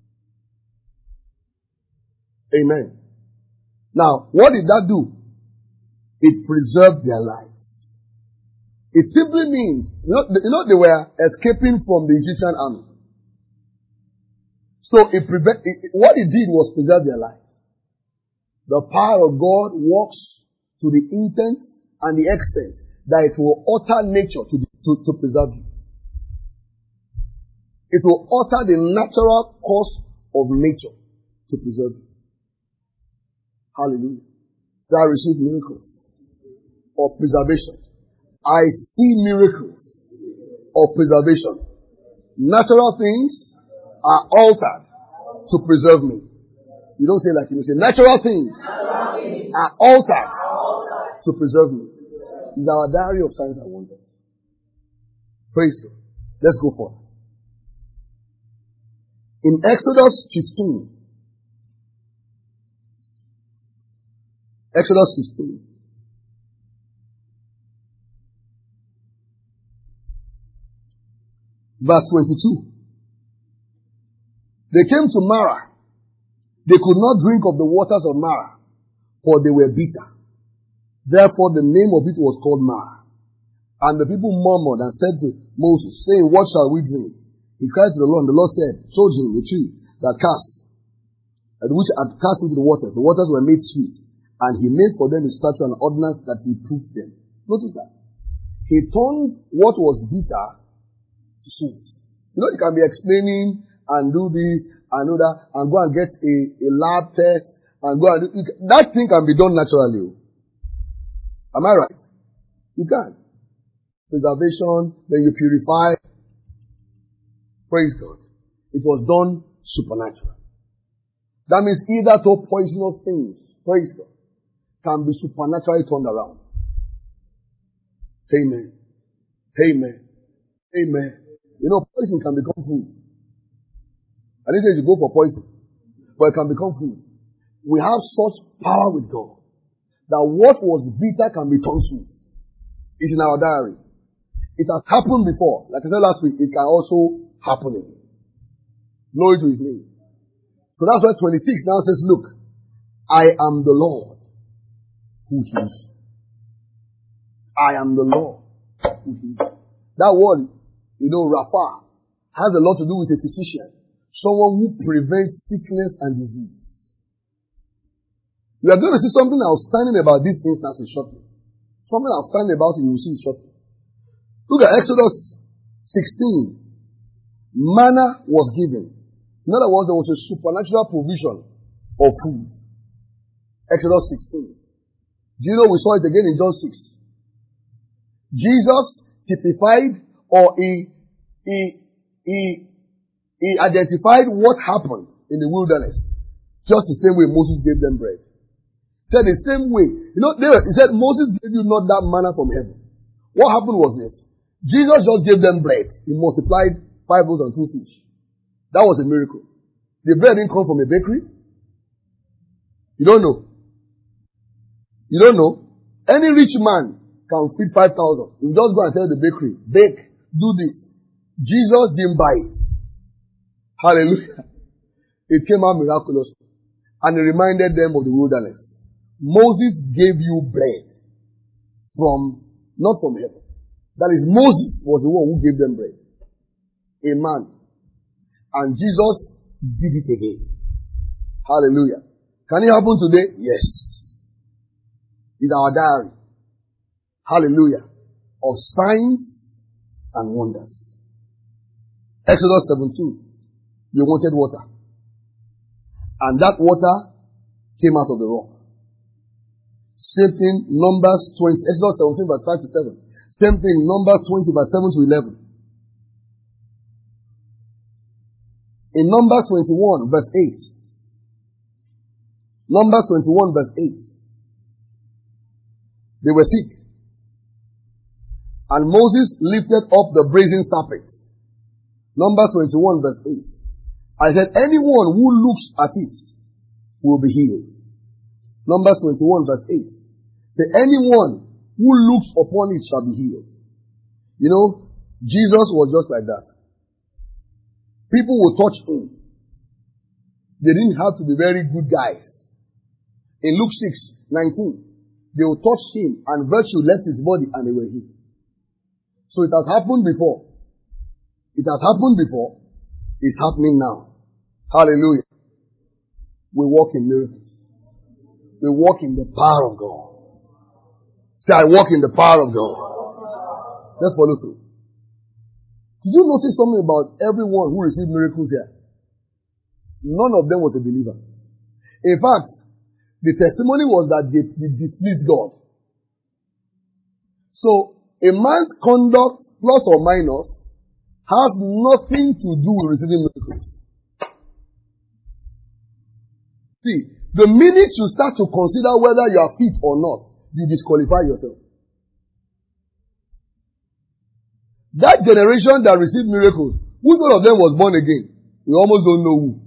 [SPEAKER 1] Amen. Now, what did that do? It preserved their lives. It simply means, you know, you know they were escaping from the Egyptian army. So it prevent, it, what it did was preserve their life. The power of God works to the intent and the extent that it will alter nature to, to, to preserve you. It will alter the natural course of nature to preserve you. Hallelujah. So I receive miracles of preservation. I see miracles of preservation. Natural things are altered to preserve me. You don't say like you say, natural things are altered to preserve me. It's our diary of signs and wonders. Praise God. Let's go forward. In Exodus fifteen, Exodus fifteen, verse twenty-two. They came to Marah. They could not drink of the waters of Marah, for they were bitter. Therefore the name of it was called Marah. And the people murmured and said to Moses, saying, what shall we drink? He cried to the Lord, and the Lord said, showed him the tree that cast, which had cast into the waters. The waters were made sweet, and he made for them a statute and ordinance that he proved them. Notice that. He turned what was bitter to sweet. You know, you can be explaining and do this and do that and go and get a, a lab test and go and do, you, that thing can be done naturally. Am I right? You can. Preservation, then you purify. Praise God. It was done supernatural. That means either two poisonous things, praise God, can be supernaturally turned around. Amen. Amen. Amen. You know, poison can become food. I didn't say you go for poison, but it can become food. We have such power with God that what was bitter can be turned sweet. It's in our diary. It has happened before. Like I said last week, it can also happen again. Glory to his name. So that's why twenty-six now says, look, I am the Lord who heals. I am the Lord who heals. That word, you know, Rapha, has a lot to do with a physician. Someone who prevents sickness and disease. We are going to see something outstanding about this instance shortly. Something outstanding about it, you will see shortly. Look at Exodus sixteen. Manna was given. In other words, there was a supernatural provision of food. Exodus sixteen. Do you know we saw it again in John six? Jesus typified or he, he, he, he identified what happened in the wilderness. Just the same way Moses gave them bread. He said the same way. You know, they were, he said Moses gave you not that manna from heaven. What happened was this. Jesus just gave them bread. He multiplied five loaves and two fish. That was a miracle. The bread didn't come from a bakery. You don't know. You don't know. Any rich man can feed five thousand. You just go and tell the bakery, bake, do this. Jesus didn't buy it. Hallelujah. It came out miraculously. And he reminded them of the wilderness. Moses gave you bread from, not from heaven. That is, Moses was the one who gave them bread. A man. And Jesus did it again. Hallelujah. Can it happen today? Yes. It's our diary. Hallelujah. Of signs and wonders. Exodus seventeen. They wanted water. And that water came out of the rock. Same thing, Numbers twenty. Exodus seventeen verse five to seven. Same thing, Numbers twenty verse seven to eleven. In Numbers twenty-one verse eight. Numbers twenty-one verse eight. They were sick. And Moses lifted up the brazen serpent. Numbers twenty-one verse eight. I said, anyone who looks at it will be healed. Numbers twenty-one verse eight. Say, anyone who looks upon it shall be healed. You know, Jesus was just like that. People will touch him. They didn't have to be very good guys. In Luke six nineteen, they will touch him and virtue left his body and they were healed. So it has happened before. It has happened before. It's happening now. Hallelujah. We walk in miracles. We walk in the power of God. Say, I walk in the power of God. Let's follow through. Did you notice something about everyone who received miracles here? None of them was a believer. In fact, the testimony was that they, they displeased God. So, a man's conduct, plus or minus, has nothing to do with receiving miracles. See, the minute you start to consider whether you are fit or not, you disqualify yourself. That generation that received miracles, which one of them was born again? We almost don't know who.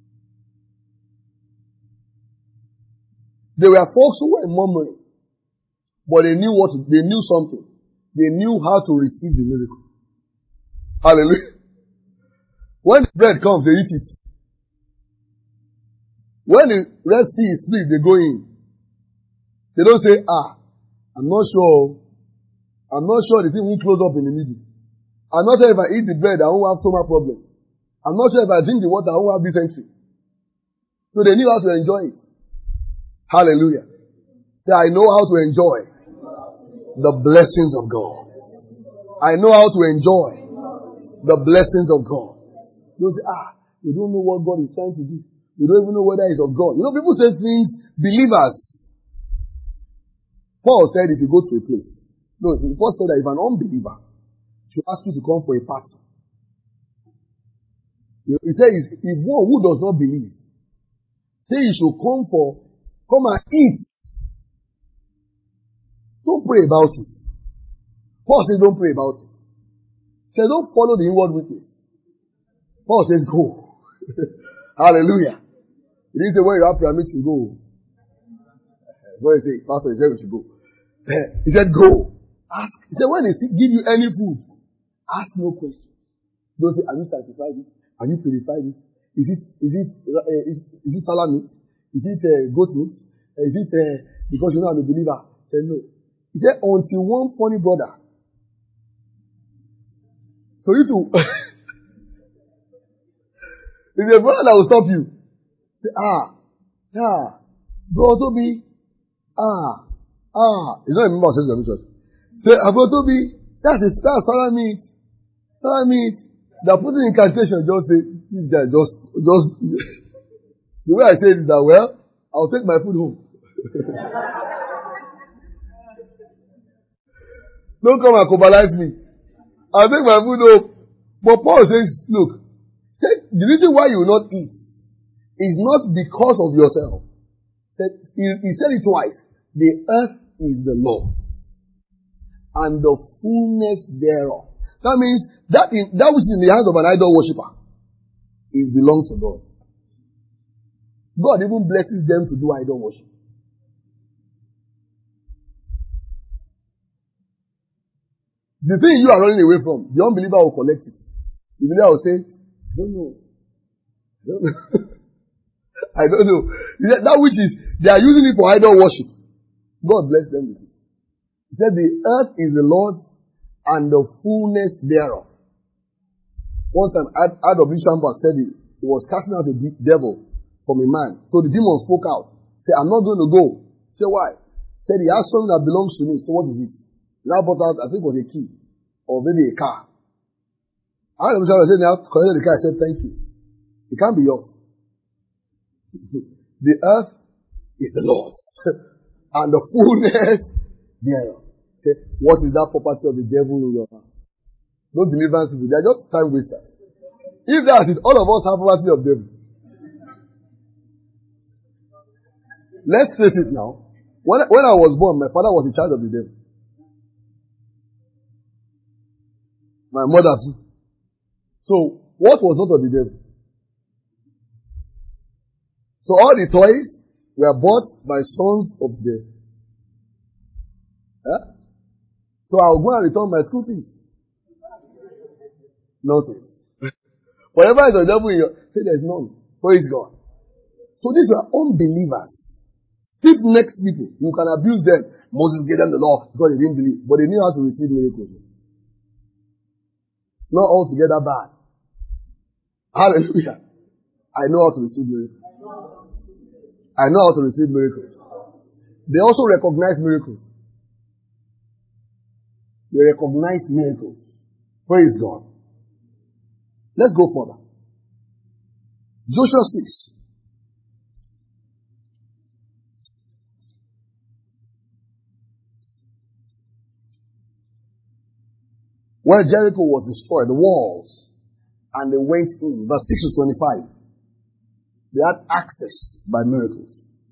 [SPEAKER 1] There were folks who were murmuring, but they knew what, they knew something. They knew how to receive the miracle. Hallelujah. When the bread comes, they eat it. When the Red Sea is split, they go in. They don't say, ah, I'm not sure. I'm not sure the thing will close up in the middle. I'm not sure if I eat the bread, I won't have stomach problem. I'm not sure if I drink the water, I won't have dysentery. So they knew how to enjoy it. Hallelujah. Say, I know how to enjoy the blessings of God. I know how to enjoy the blessings of God. Don't say, ah, we don't know what God is trying to do. We don't even know whether it's of God. You know, people say things, believers. Paul said if you go to a place. No, Paul said that if an unbeliever should ask you to come for a party. He says, if one who does not believe, say you should come for, come and eat. Don't pray about it. Paul says don't pray about it. He says don't follow the inward witness. Paul says go. Hallelujah. He didn't say when you have prayer meeting, go. What he said, Pastor, he said we should go. He said go. Ask. He said when they give you any food, ask no question. Don't say, are you sanctified? Are you purified? Is it, is it, uh, is, is it salami? Is it uh, goat meat? Is it uh, because you know I'm a believer? He said no. He said until one funny brother. So you too. It's a brother that will stop you. Say, ah, yeah, bro Toby, ah, ah. He's not a member of Says the church. Say, ah, bro Toby, that is that salami, salami. They're putting incantation. Just say, this guy just, just. The way I say it is that, well, I'll take my food home. Don't come and cobalize me. I'll take my food home. But Paul says, look, say, the reason why you will not eat is not because of yourself. He, he said it twice. The earth is the Lord and the fullness thereof. That means that in, that which is in the hands of an idol worshipper, it belongs to God. God even blesses them to do idol worship. The thing you are running away from, the unbeliever will collect it. The believer will say, I don't know. I don't know. I don't know. That which is, they are using it for idol worship. God bless them with it. He said, the earth is the Lord's and the fullness thereof. One time, Ad W. Shambach said he, he was casting out a devil from a man. So the demon spoke out. Said, I'm not going to go. Say, why? Said, he has something that belongs to me. So what is it? He now brought out, I think it was a key. Or maybe a car. I Ad W. Shambach said, now, collected the car. I said, thank you. It can't be yours. The earth is the Lord's and the fullness thereof. Say, what is that property of the devil in your hand? No deliverance people. They are just time wasters. If that's it, all of us have property of devil. Let's face it now. When, when I was born, my father was in charge of the devil. My mother too. So, what was not of the devil? So all the toys were bought by sons of the. Huh? So I'll go and return my school fees. Nonsense. Whatever is the devil in your, say there's none. Praise God. So these were unbelievers. Stiff-necked people. You can abuse them. Moses gave them the law because they didn't believe. But they knew how to receive miracles. Not altogether bad. Hallelujah. I know how to receive miracles. I know how to receive miracles. They also recognize miracles. They recognized miracles. Praise God. Let's go further. Joshua six. Where Jericho was destroyed, the walls, and they went in. Verse six to twenty-five. They had access by miracles.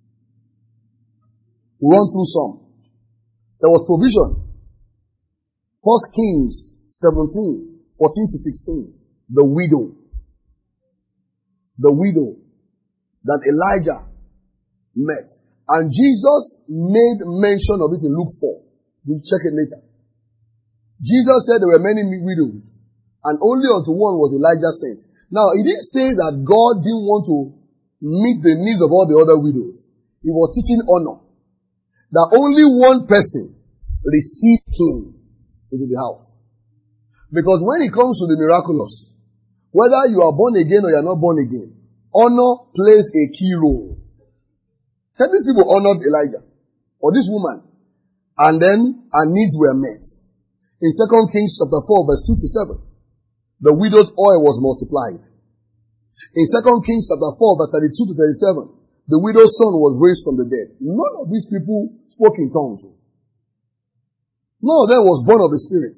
[SPEAKER 1] We'll run through some. There was provision. First Kings seventeen, fourteen to sixteen. The widow. The widow that Elijah met. And Jesus made mention of it in Luke four. We'll check it later. Jesus said there were many widows, and only unto one was Elijah sent. Now, he didn't say that God didn't want to meet the needs of all the other widows. He was teaching honor. That only one person received him into the house. Because when it comes to the miraculous, whether you are born again or you are not born again, honor plays a key role. So these people honored Elijah, or this woman, and then her needs were met. In Second Kings chapter four, verse two to seven, the widow's oil was multiplied. In Second Kings chapter four, verse thirty-two to thirty-seven, the widow's son was raised from the dead. None of these people spoke in tongues. None of them was born of the Spirit.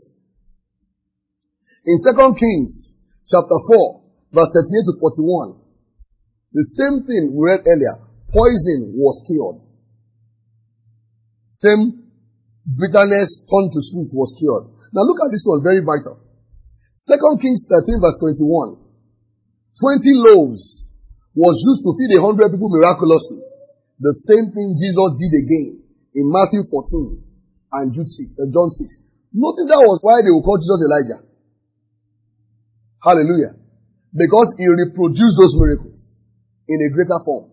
[SPEAKER 1] In Second Kings chapter four, verse thirty-eight to forty-one, the same thing we read earlier, poison was cured. Same bitterness turned to sweet was cured. Now look at this one, very vital. Second Kings thirteen verse twenty-one. Twenty loaves was used to feed a hundred people miraculously. The same thing Jesus did again in Matthew fourteen and Jude six, uh, John six. Notice that was why they would call Jesus Elijah. Hallelujah. Because he reproduced those miracles in a greater form.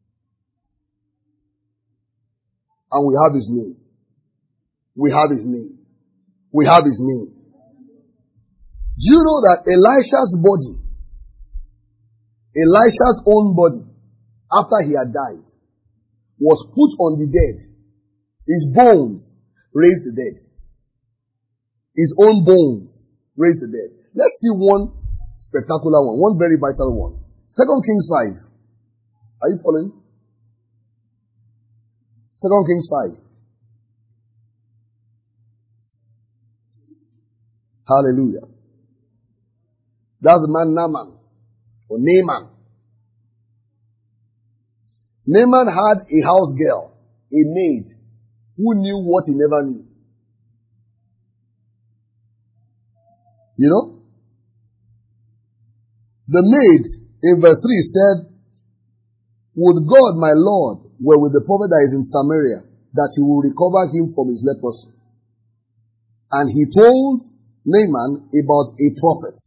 [SPEAKER 1] And we have his name. We have his name. We have his name. Do you know that Elisha's body, Elisha's own body, after he had died, was put on the dead. His bones raised the dead. His own bones raised the dead. Let's see one spectacular one, one very vital one. Second Kings five. Are you following? Second Kings five. Hallelujah. That's the man Naaman, or Naaman. Naaman had a house girl, a maid, who knew what he never knew. You know? The maid in verse three said, "Would God, my Lord, were with the prophet that is in Samaria, that he will recover him from his leprosy." And he told Naaman about a prophet.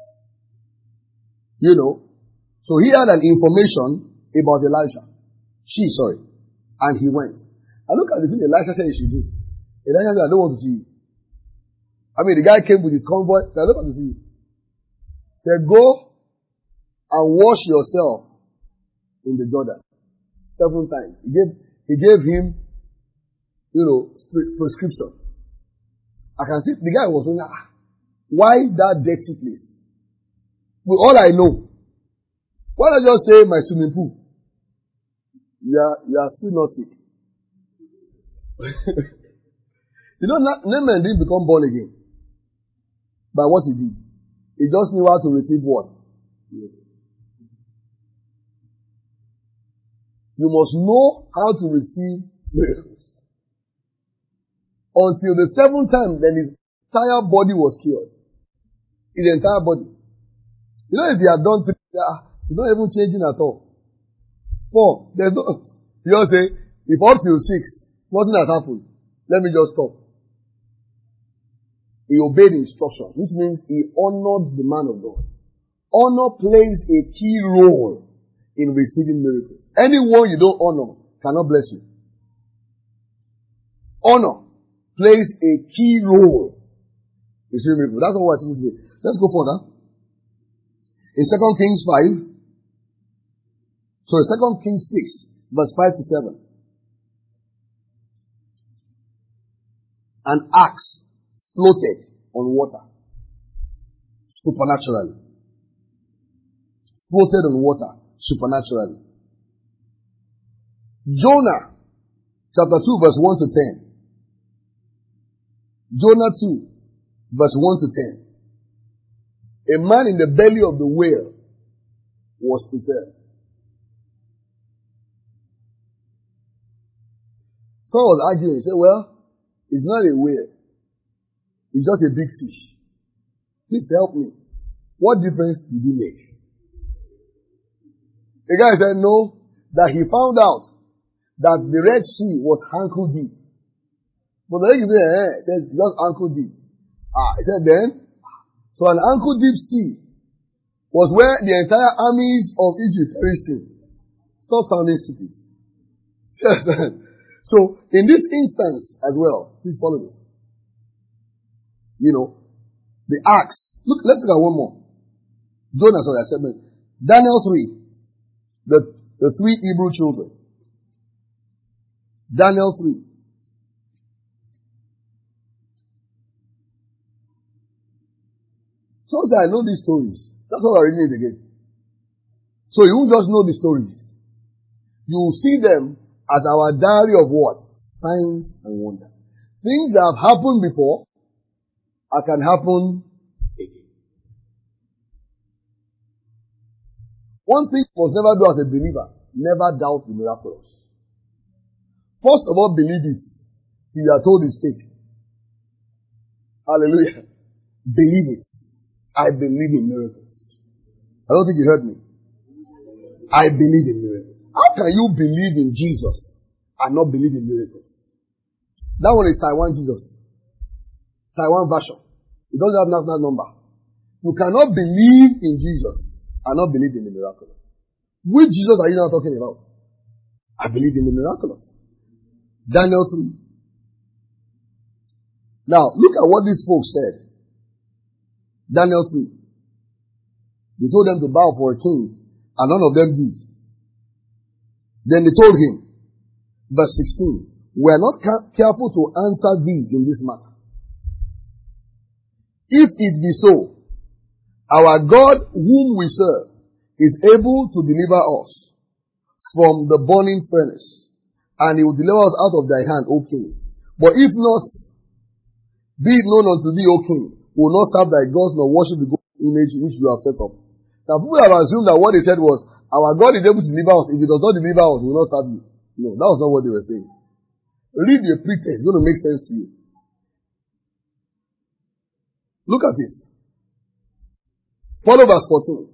[SPEAKER 1] You know, so he had an information about Elijah. She, sorry. And he went. And look at the thing Elisha said he should do. Elijah said, "I don't want to see you." I mean, the guy came with his convoy. Said, "I don't want to see you." He said, "Go and wash yourself in the Jordan." Seven times. He gave, he gave him, you know, prescription. I can see the guy was saying, "Ah, why that dirty place? With all I know, why not just say my swimming pool? You are, you are still not sick." You know, Naaman didn't become born again by what he did. He just knew how to receive what? Yes. You must know how to receive miracles. Until the seventh time, then his entire body was cured. His entire body. You know, if you have done three, it's not even changing at all. Four, there's no, you just say, if up till six, nothing has happened, let me just stop. He obeyed instructions, which means he honored the man of God. Honor plays a key role in receiving miracles. Anyone you don't honor cannot bless you. Honor plays a key role in receiving miracles. That's what we're teaching today. Let's go further. In Second Kings five, sorry, Second Kings six, verse five to seven. And Acts floated on water. Supernaturally. Floated on water. Supernaturally. Jonah, chapter two, verse one to ten. Jonah two, verse one to ten. A man in the belly of the whale was preserved. Someone was arguing. He said, well, it's not a whale. It's just a big fish. Please help me. What difference did he make? The guy said no, that he found out that the Red Sea was ankle deep. But the guy eh, said just ankle deep. Ah, he said then, so an ankle deep sea was where the entire armies of Egypt perished in. Stop sounding stupid. So, in this instance as well, please follow this. You know, the axe. Look, let's look at one more. Jonah, sorry, I said that. Daniel three. The, the three Hebrew children. Daniel three. So say I know these stories. That's why I reading it again. So you won't just know the stories. You will see them as our diary of what? Signs and wonders. Things that have happened before and can happen again. One thing you must never do as a believer, never doubt the miraculous. First of all, believe it. If you are told it's fake. Hallelujah. Believe it. I believe in miracles. I don't think you heard me. I believe in miracles. How can you believe in Jesus and not believe in miracles? That one is Taiwan Jesus. Taiwan version. It doesn't have national number. You cannot believe in Jesus and not believe in the miraculous. Which Jesus are you now talking about? I believe in the miraculous. Daniel three. Now, look at what these folks said. Daniel three. They told them to bow for a king, and none of them did. Then they told him, verse sixteen, we are not ca- careful to answer thee in this matter. If it be so, our God whom we serve is able to deliver us from the burning furnace, and he will deliver us out of thy hand, O king. But if not, be it known unto thee, O king, we will not serve thy gods nor worship the golden image which you have set up. Now people have assumed that what they said was, our God is able to deliver us. If he does not deliver us, we will not serve you. No, that was not what they were saying. Read the pretext. It's going to make sense to you. Look at this. Follow verse fourteen.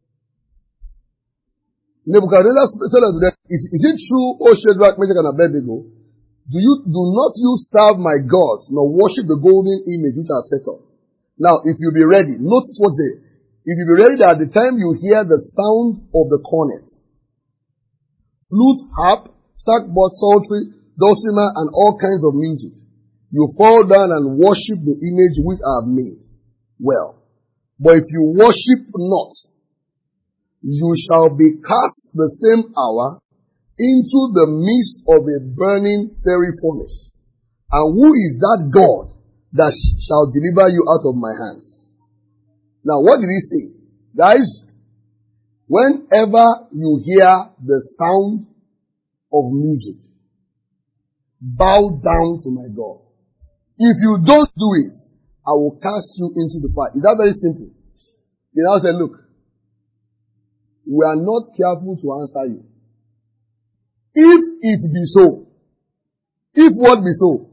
[SPEAKER 1] Nebuchadnezzar said unto them, is, is it true, O Shadrach, Meshach, and Abednego? Do you, do not you serve my gods, nor worship the golden image which I have set up? Now, if you be ready, notice what's there. If you be ready that at the time you hear the sound of the cornet, flute, harp, sackbut, psaltery, dulcimer, and all kinds of music, you fall down and worship the image which I have made. Well, but if you worship not, you shall be cast the same hour into the midst of a burning fiery furnace. And who is that God that shall deliver you out of my hands? Now, what did he say? Guys, whenever you hear the sound of music, bow down to my God. If you don't do it, I will cast you into the fire. Is that very simple? He now said, look, we are not careful to answer you. If it be so, if what be so,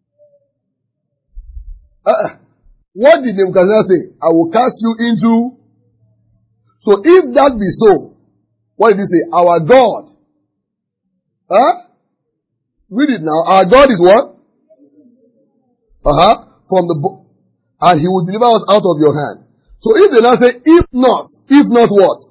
[SPEAKER 1] uh, what did Nebuchadnezzar say? I will cast you into. So if that be so, what did he say? Our God. Huh? Read it now. Our God is what? Uh-huh. From the book. And he will deliver us out of your hand. So if they now say, if not, if not what?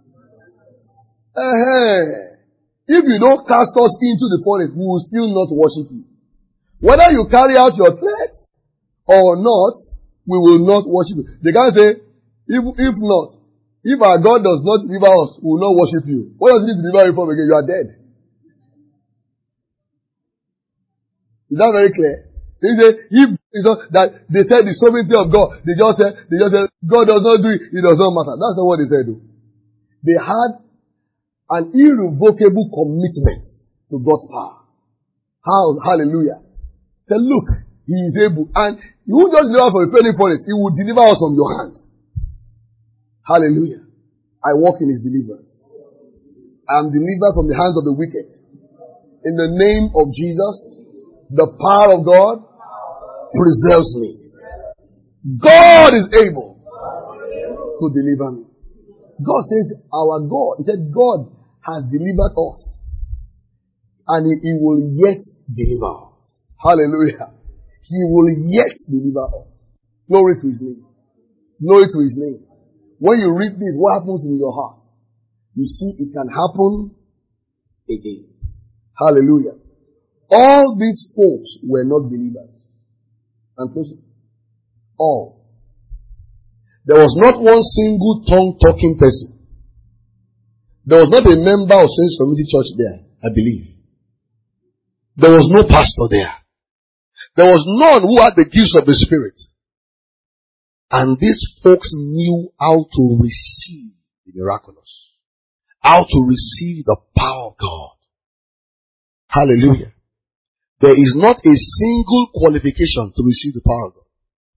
[SPEAKER 1] Uh-huh. If you don't cast us into the forest, we will still not worship you. Whether you carry out your threat or not, we will not worship you. They can't say, if, if not, if our God does not deliver us, we will not worship you. What does he deliver you from again? You are dead. Is that very clear? They say, if It's not that they said the sovereignty of God. They just said, they just said, God does not do it. It does not matter. That's not what they said, though. They had an irrevocable commitment to God's power. How, hallelujah. Say, look, He is able. And He won't just deliver from a penny point. He will deliver us from your hand. Hallelujah. I walk in His deliverance. I am delivered from the hands of the wicked. In the name of Jesus, the power of God preserves me. God is able to deliver me. God says, our God, He said, God has delivered us. And He, he will yet deliver us. Hallelujah. He will yet deliver us. Glory to His name. Glory to His name. When you read this, what happens in your heart? You see, it can happen again. Hallelujah. All these folks were not believers. I'm closing. All. There was not one single tongue-talking person. There was not a member of Saints Community Church there, I believe. There was no pastor there. There was none who had the gifts of the Spirit. And these folks knew how to receive the miraculous. How to receive the power of God. Hallelujah. There is not a single qualification to receive the power of God.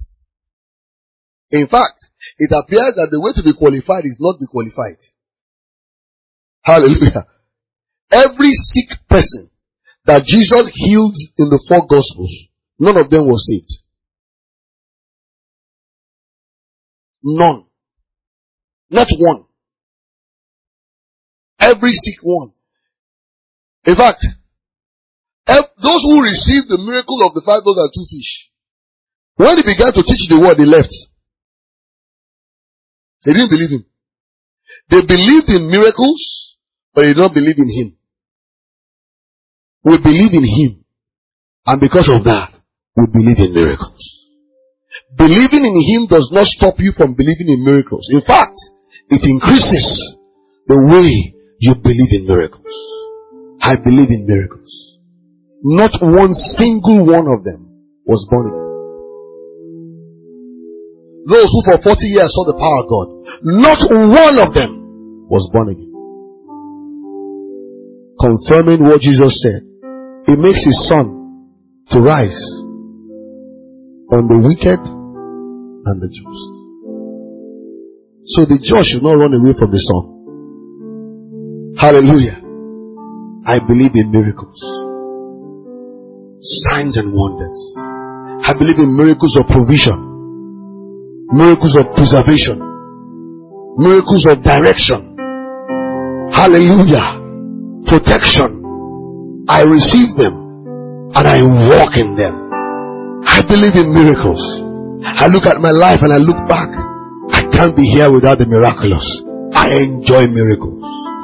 [SPEAKER 1] In fact, it appears that the way to be qualified is not be qualified. Hallelujah. Every sick person that Jesus healed in the four Gospels, none of them was saved. None. Not one. Every sick one. In fact, those who received the miracle of the five loaves and two fish, when he began to teach the word, they left. They didn't believe him. They believed in miracles, but they did not believe in him. We believe in him. And because of that, we believe in miracles. Believing in him does not stop you from believing in miracles. In fact, it increases the way you believe in miracles. I believe in miracles. Not one single one of them was born again. Those who for forty years saw the power of God, not one of them was born again. Confirming what Jesus said, He makes His sun to rise on the wicked and the just. So the just should not run away from the sun. Hallelujah. I believe in miracles, signs and wonders. I believe in miracles of provision, miracles of preservation, miracles of direction. Hallelujah. Protection. I receive them and I walk in them. I believe in miracles. I look at my life and I look back. I can't be here without the miraculous. I enjoy miracles.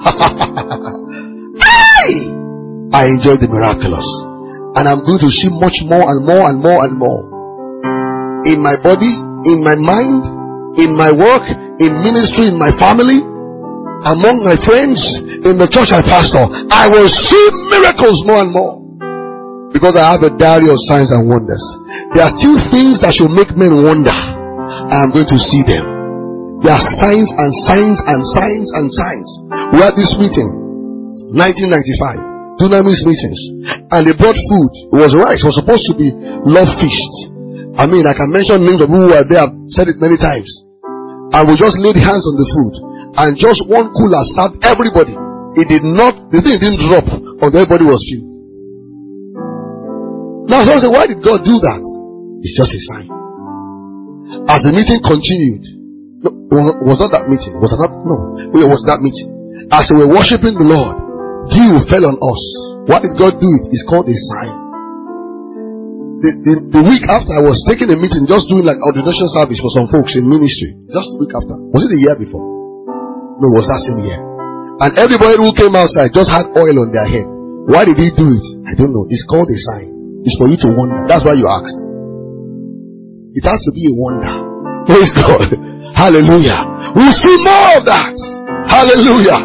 [SPEAKER 1] I enjoy the miraculous. And I'm going to see much more and more and more and more. In my body, in my mind, in my work, in ministry, in my family, among my friends, in the church I pastor. I will see miracles more and more. Because I have a diary of signs and wonders. There are still things that should make men wonder. I am going to see them. There are signs and signs and signs and signs. We had this meeting, nineteen ninety-five, Dunamis meetings, and they brought food. It was rice. It was supposed to be love feast. I mean, I can mention names of people who were there. I've said it many times. And we just laid hands on the food, and just one cooler served everybody. It did not, the thing didn't drop until everybody was filled. Now, I say, why did God do that? It's just a sign. As the meeting continued, no, it was not that meeting. Was it not? No, it was that meeting. As we were worshiping the Lord, dew fell on us. Why did God do it? It's called a sign. The, the, the week after, I was taking a meeting, just doing like ordination service for some folks in ministry. Just the week after. Was it the year before? No, it was that same year. And everybody who came outside just had oil on their head. Why did he do it? I don't know. It's called a sign. It's for you to wonder. That's why you asked. It has to be a wonder. Praise God. Hallelujah. We'll see more of that. Hallelujah.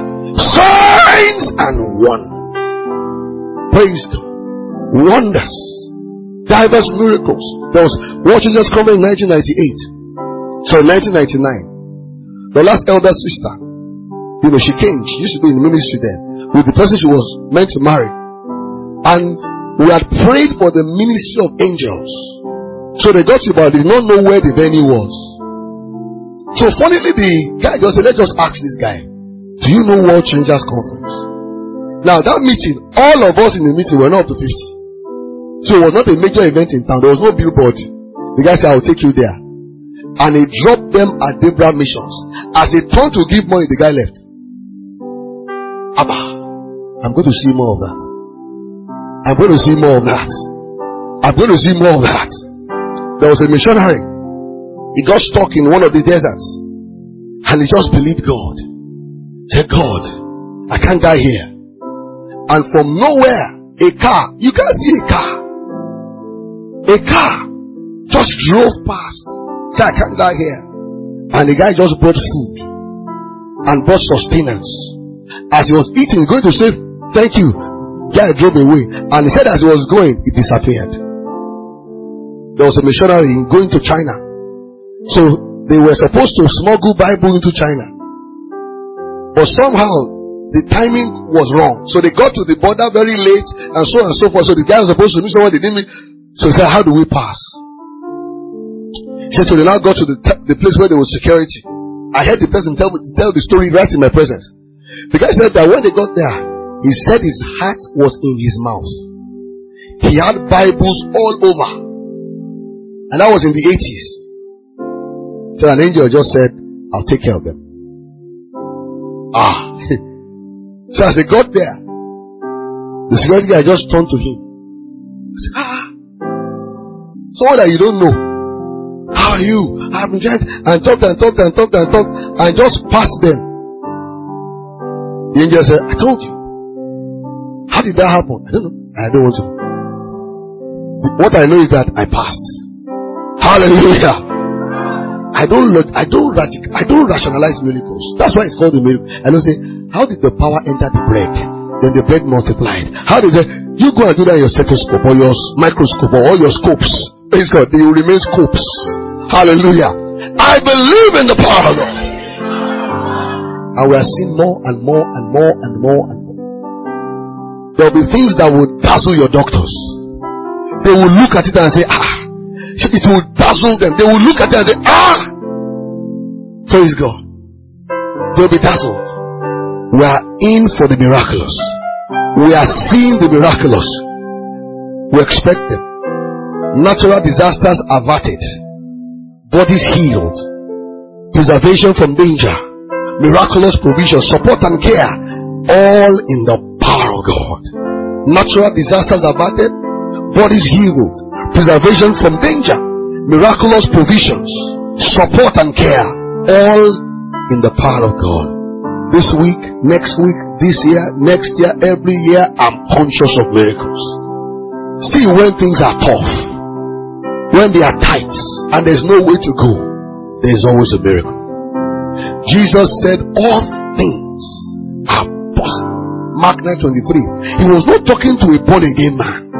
[SPEAKER 1] Signs and wonders. Praise God. Wonders.
[SPEAKER 2] Diverse miracles. There was watching just coming in nineteen ninety-eight. So in nineteen ninety-nine, the last elder sister, you know, she came. She used to be in the ministry there with the person she was meant to marry. And we had prayed for the ministry of angels. So they got to about, they did not know where the venue was. So funnily, the guy just said, let's just ask this guy, do you know World Changers Conference? Now that meeting, all of us in the meeting were not up to fifty. So it was not a major event in town. There was no billboard. The guy said, I'll take you there. And he dropped them at Debra Missions. As he turned to give money, the guy left. Abba, I'm going to see more of that. I'm going to see more of that. I'm going to see more of that. There was a missionary. He got stuck in one of the deserts. And he just believed God. He said, God, I can't die here. And from nowhere, a car, you can't see a car. A car just drove past. Said, I can't die here. And the guy just brought food and brought sustenance. As he was eating, going to say, thank you. Guy drove away. And he said as he was going, it disappeared. There was a missionary going to China. So they were supposed to smuggle Bible into China. But somehow the timing was wrong. So they got to the border very late and so on and so forth. So the guy was supposed to meet someone, they didn't meet. So he said, how do we pass? He said, so they now got to the, t- the place where there was security. I heard the person tell me tell the story right in my presence. The guy said that when they got there, he said his heart was in his mouth. He had Bibles all over. And that was in the eighties. So an angel just said, I'll take care of them. Ah. So as they got there, the security guy just turned to him. He said, ah. Someone that you don't know. How are you? I've been trying and talked and talked and talked and talked and just passed them. The angel said, I told you. How did that happen? I don't know. I don't want to know. What I know is that I passed. Hallelujah. I don't I don't I don't rationalize miracles. That's why it's called a miracle. I don't say, how did the power enter the bread? Then the bread multiplied. How did it? You go and do that in your stethoscope or your microscope or all your scopes. Praise God. They will remain scopes. Hallelujah. I believe in the power of God. And we are seeing more and more and more and more and more. There will be things that will dazzle your doctors. They will look at it and say, ah. It will dazzle them. They will look at it and say, ah. Praise God. They will be dazzled. We are in for the miraculous. We are seeing the miraculous. We expect them. Natural disasters averted. Bodies healed. Preservation from danger. Miraculous provision, support and care. All in the power of God. Natural disasters averted. Bodies healed. Preservation from danger. Miraculous provisions. Support and care. All in the power of God. This week, next week, this year, next year, every year, I'm conscious of miracles. See, when things are tough, when they are tight, and there's no way to go, there's always a miracle. Jesus said, all things are possible. Mark nine twenty-three. He was not talking to a born again man.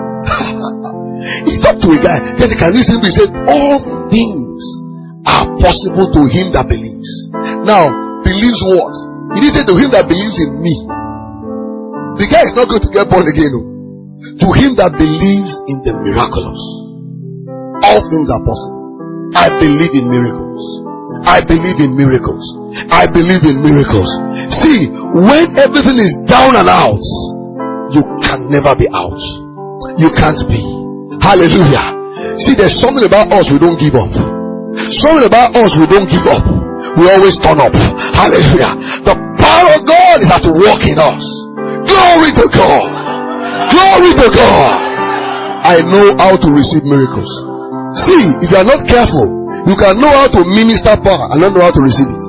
[SPEAKER 2] He talked to a guy. He can you simply say, all things are possible to him that believes. Now, believes what? He didn't say to him that believes in me. The guy is not going to get born again. No. To him that believes in the miraculous. All things are possible. I believe in miracles. I believe in miracles. I believe in miracles. See, when everything is down and out, you can never be out. You can't be. Hallelujah. See, there's something about us we don't give up. Something about us we don't give up. We always turn up. Hallelujah. The power of God is at work in us. Glory to God. Glory to God. I know how to receive miracles. See, if you are not careful, you can know how to minister power and not know how to receive it.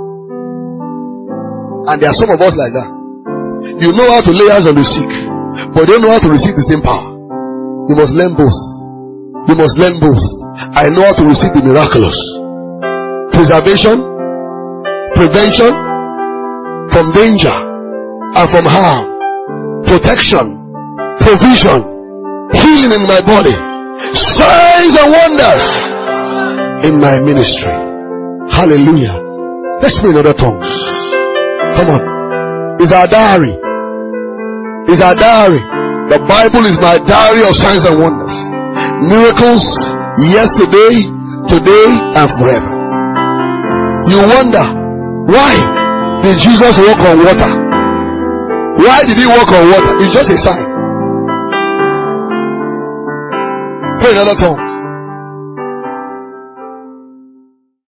[SPEAKER 2] And there are some of us like that. You know how to lay hands on the sick, but you don't know how to receive the same power. You must learn both. You must learn both. I know how to receive the miraculous. Preservation, prevention from danger and from harm, protection, provision, healing in my body. Signs and wonders in my ministry. Hallelujah. Let's pray in other tongues. Come on. It's our diary. It's our diary. The Bible is my diary of signs and wonders. Miracles yesterday, today, and forever. You wonder, why did Jesus walk on water? Why did he walk on water? It's just a sign. Pray in other tongues.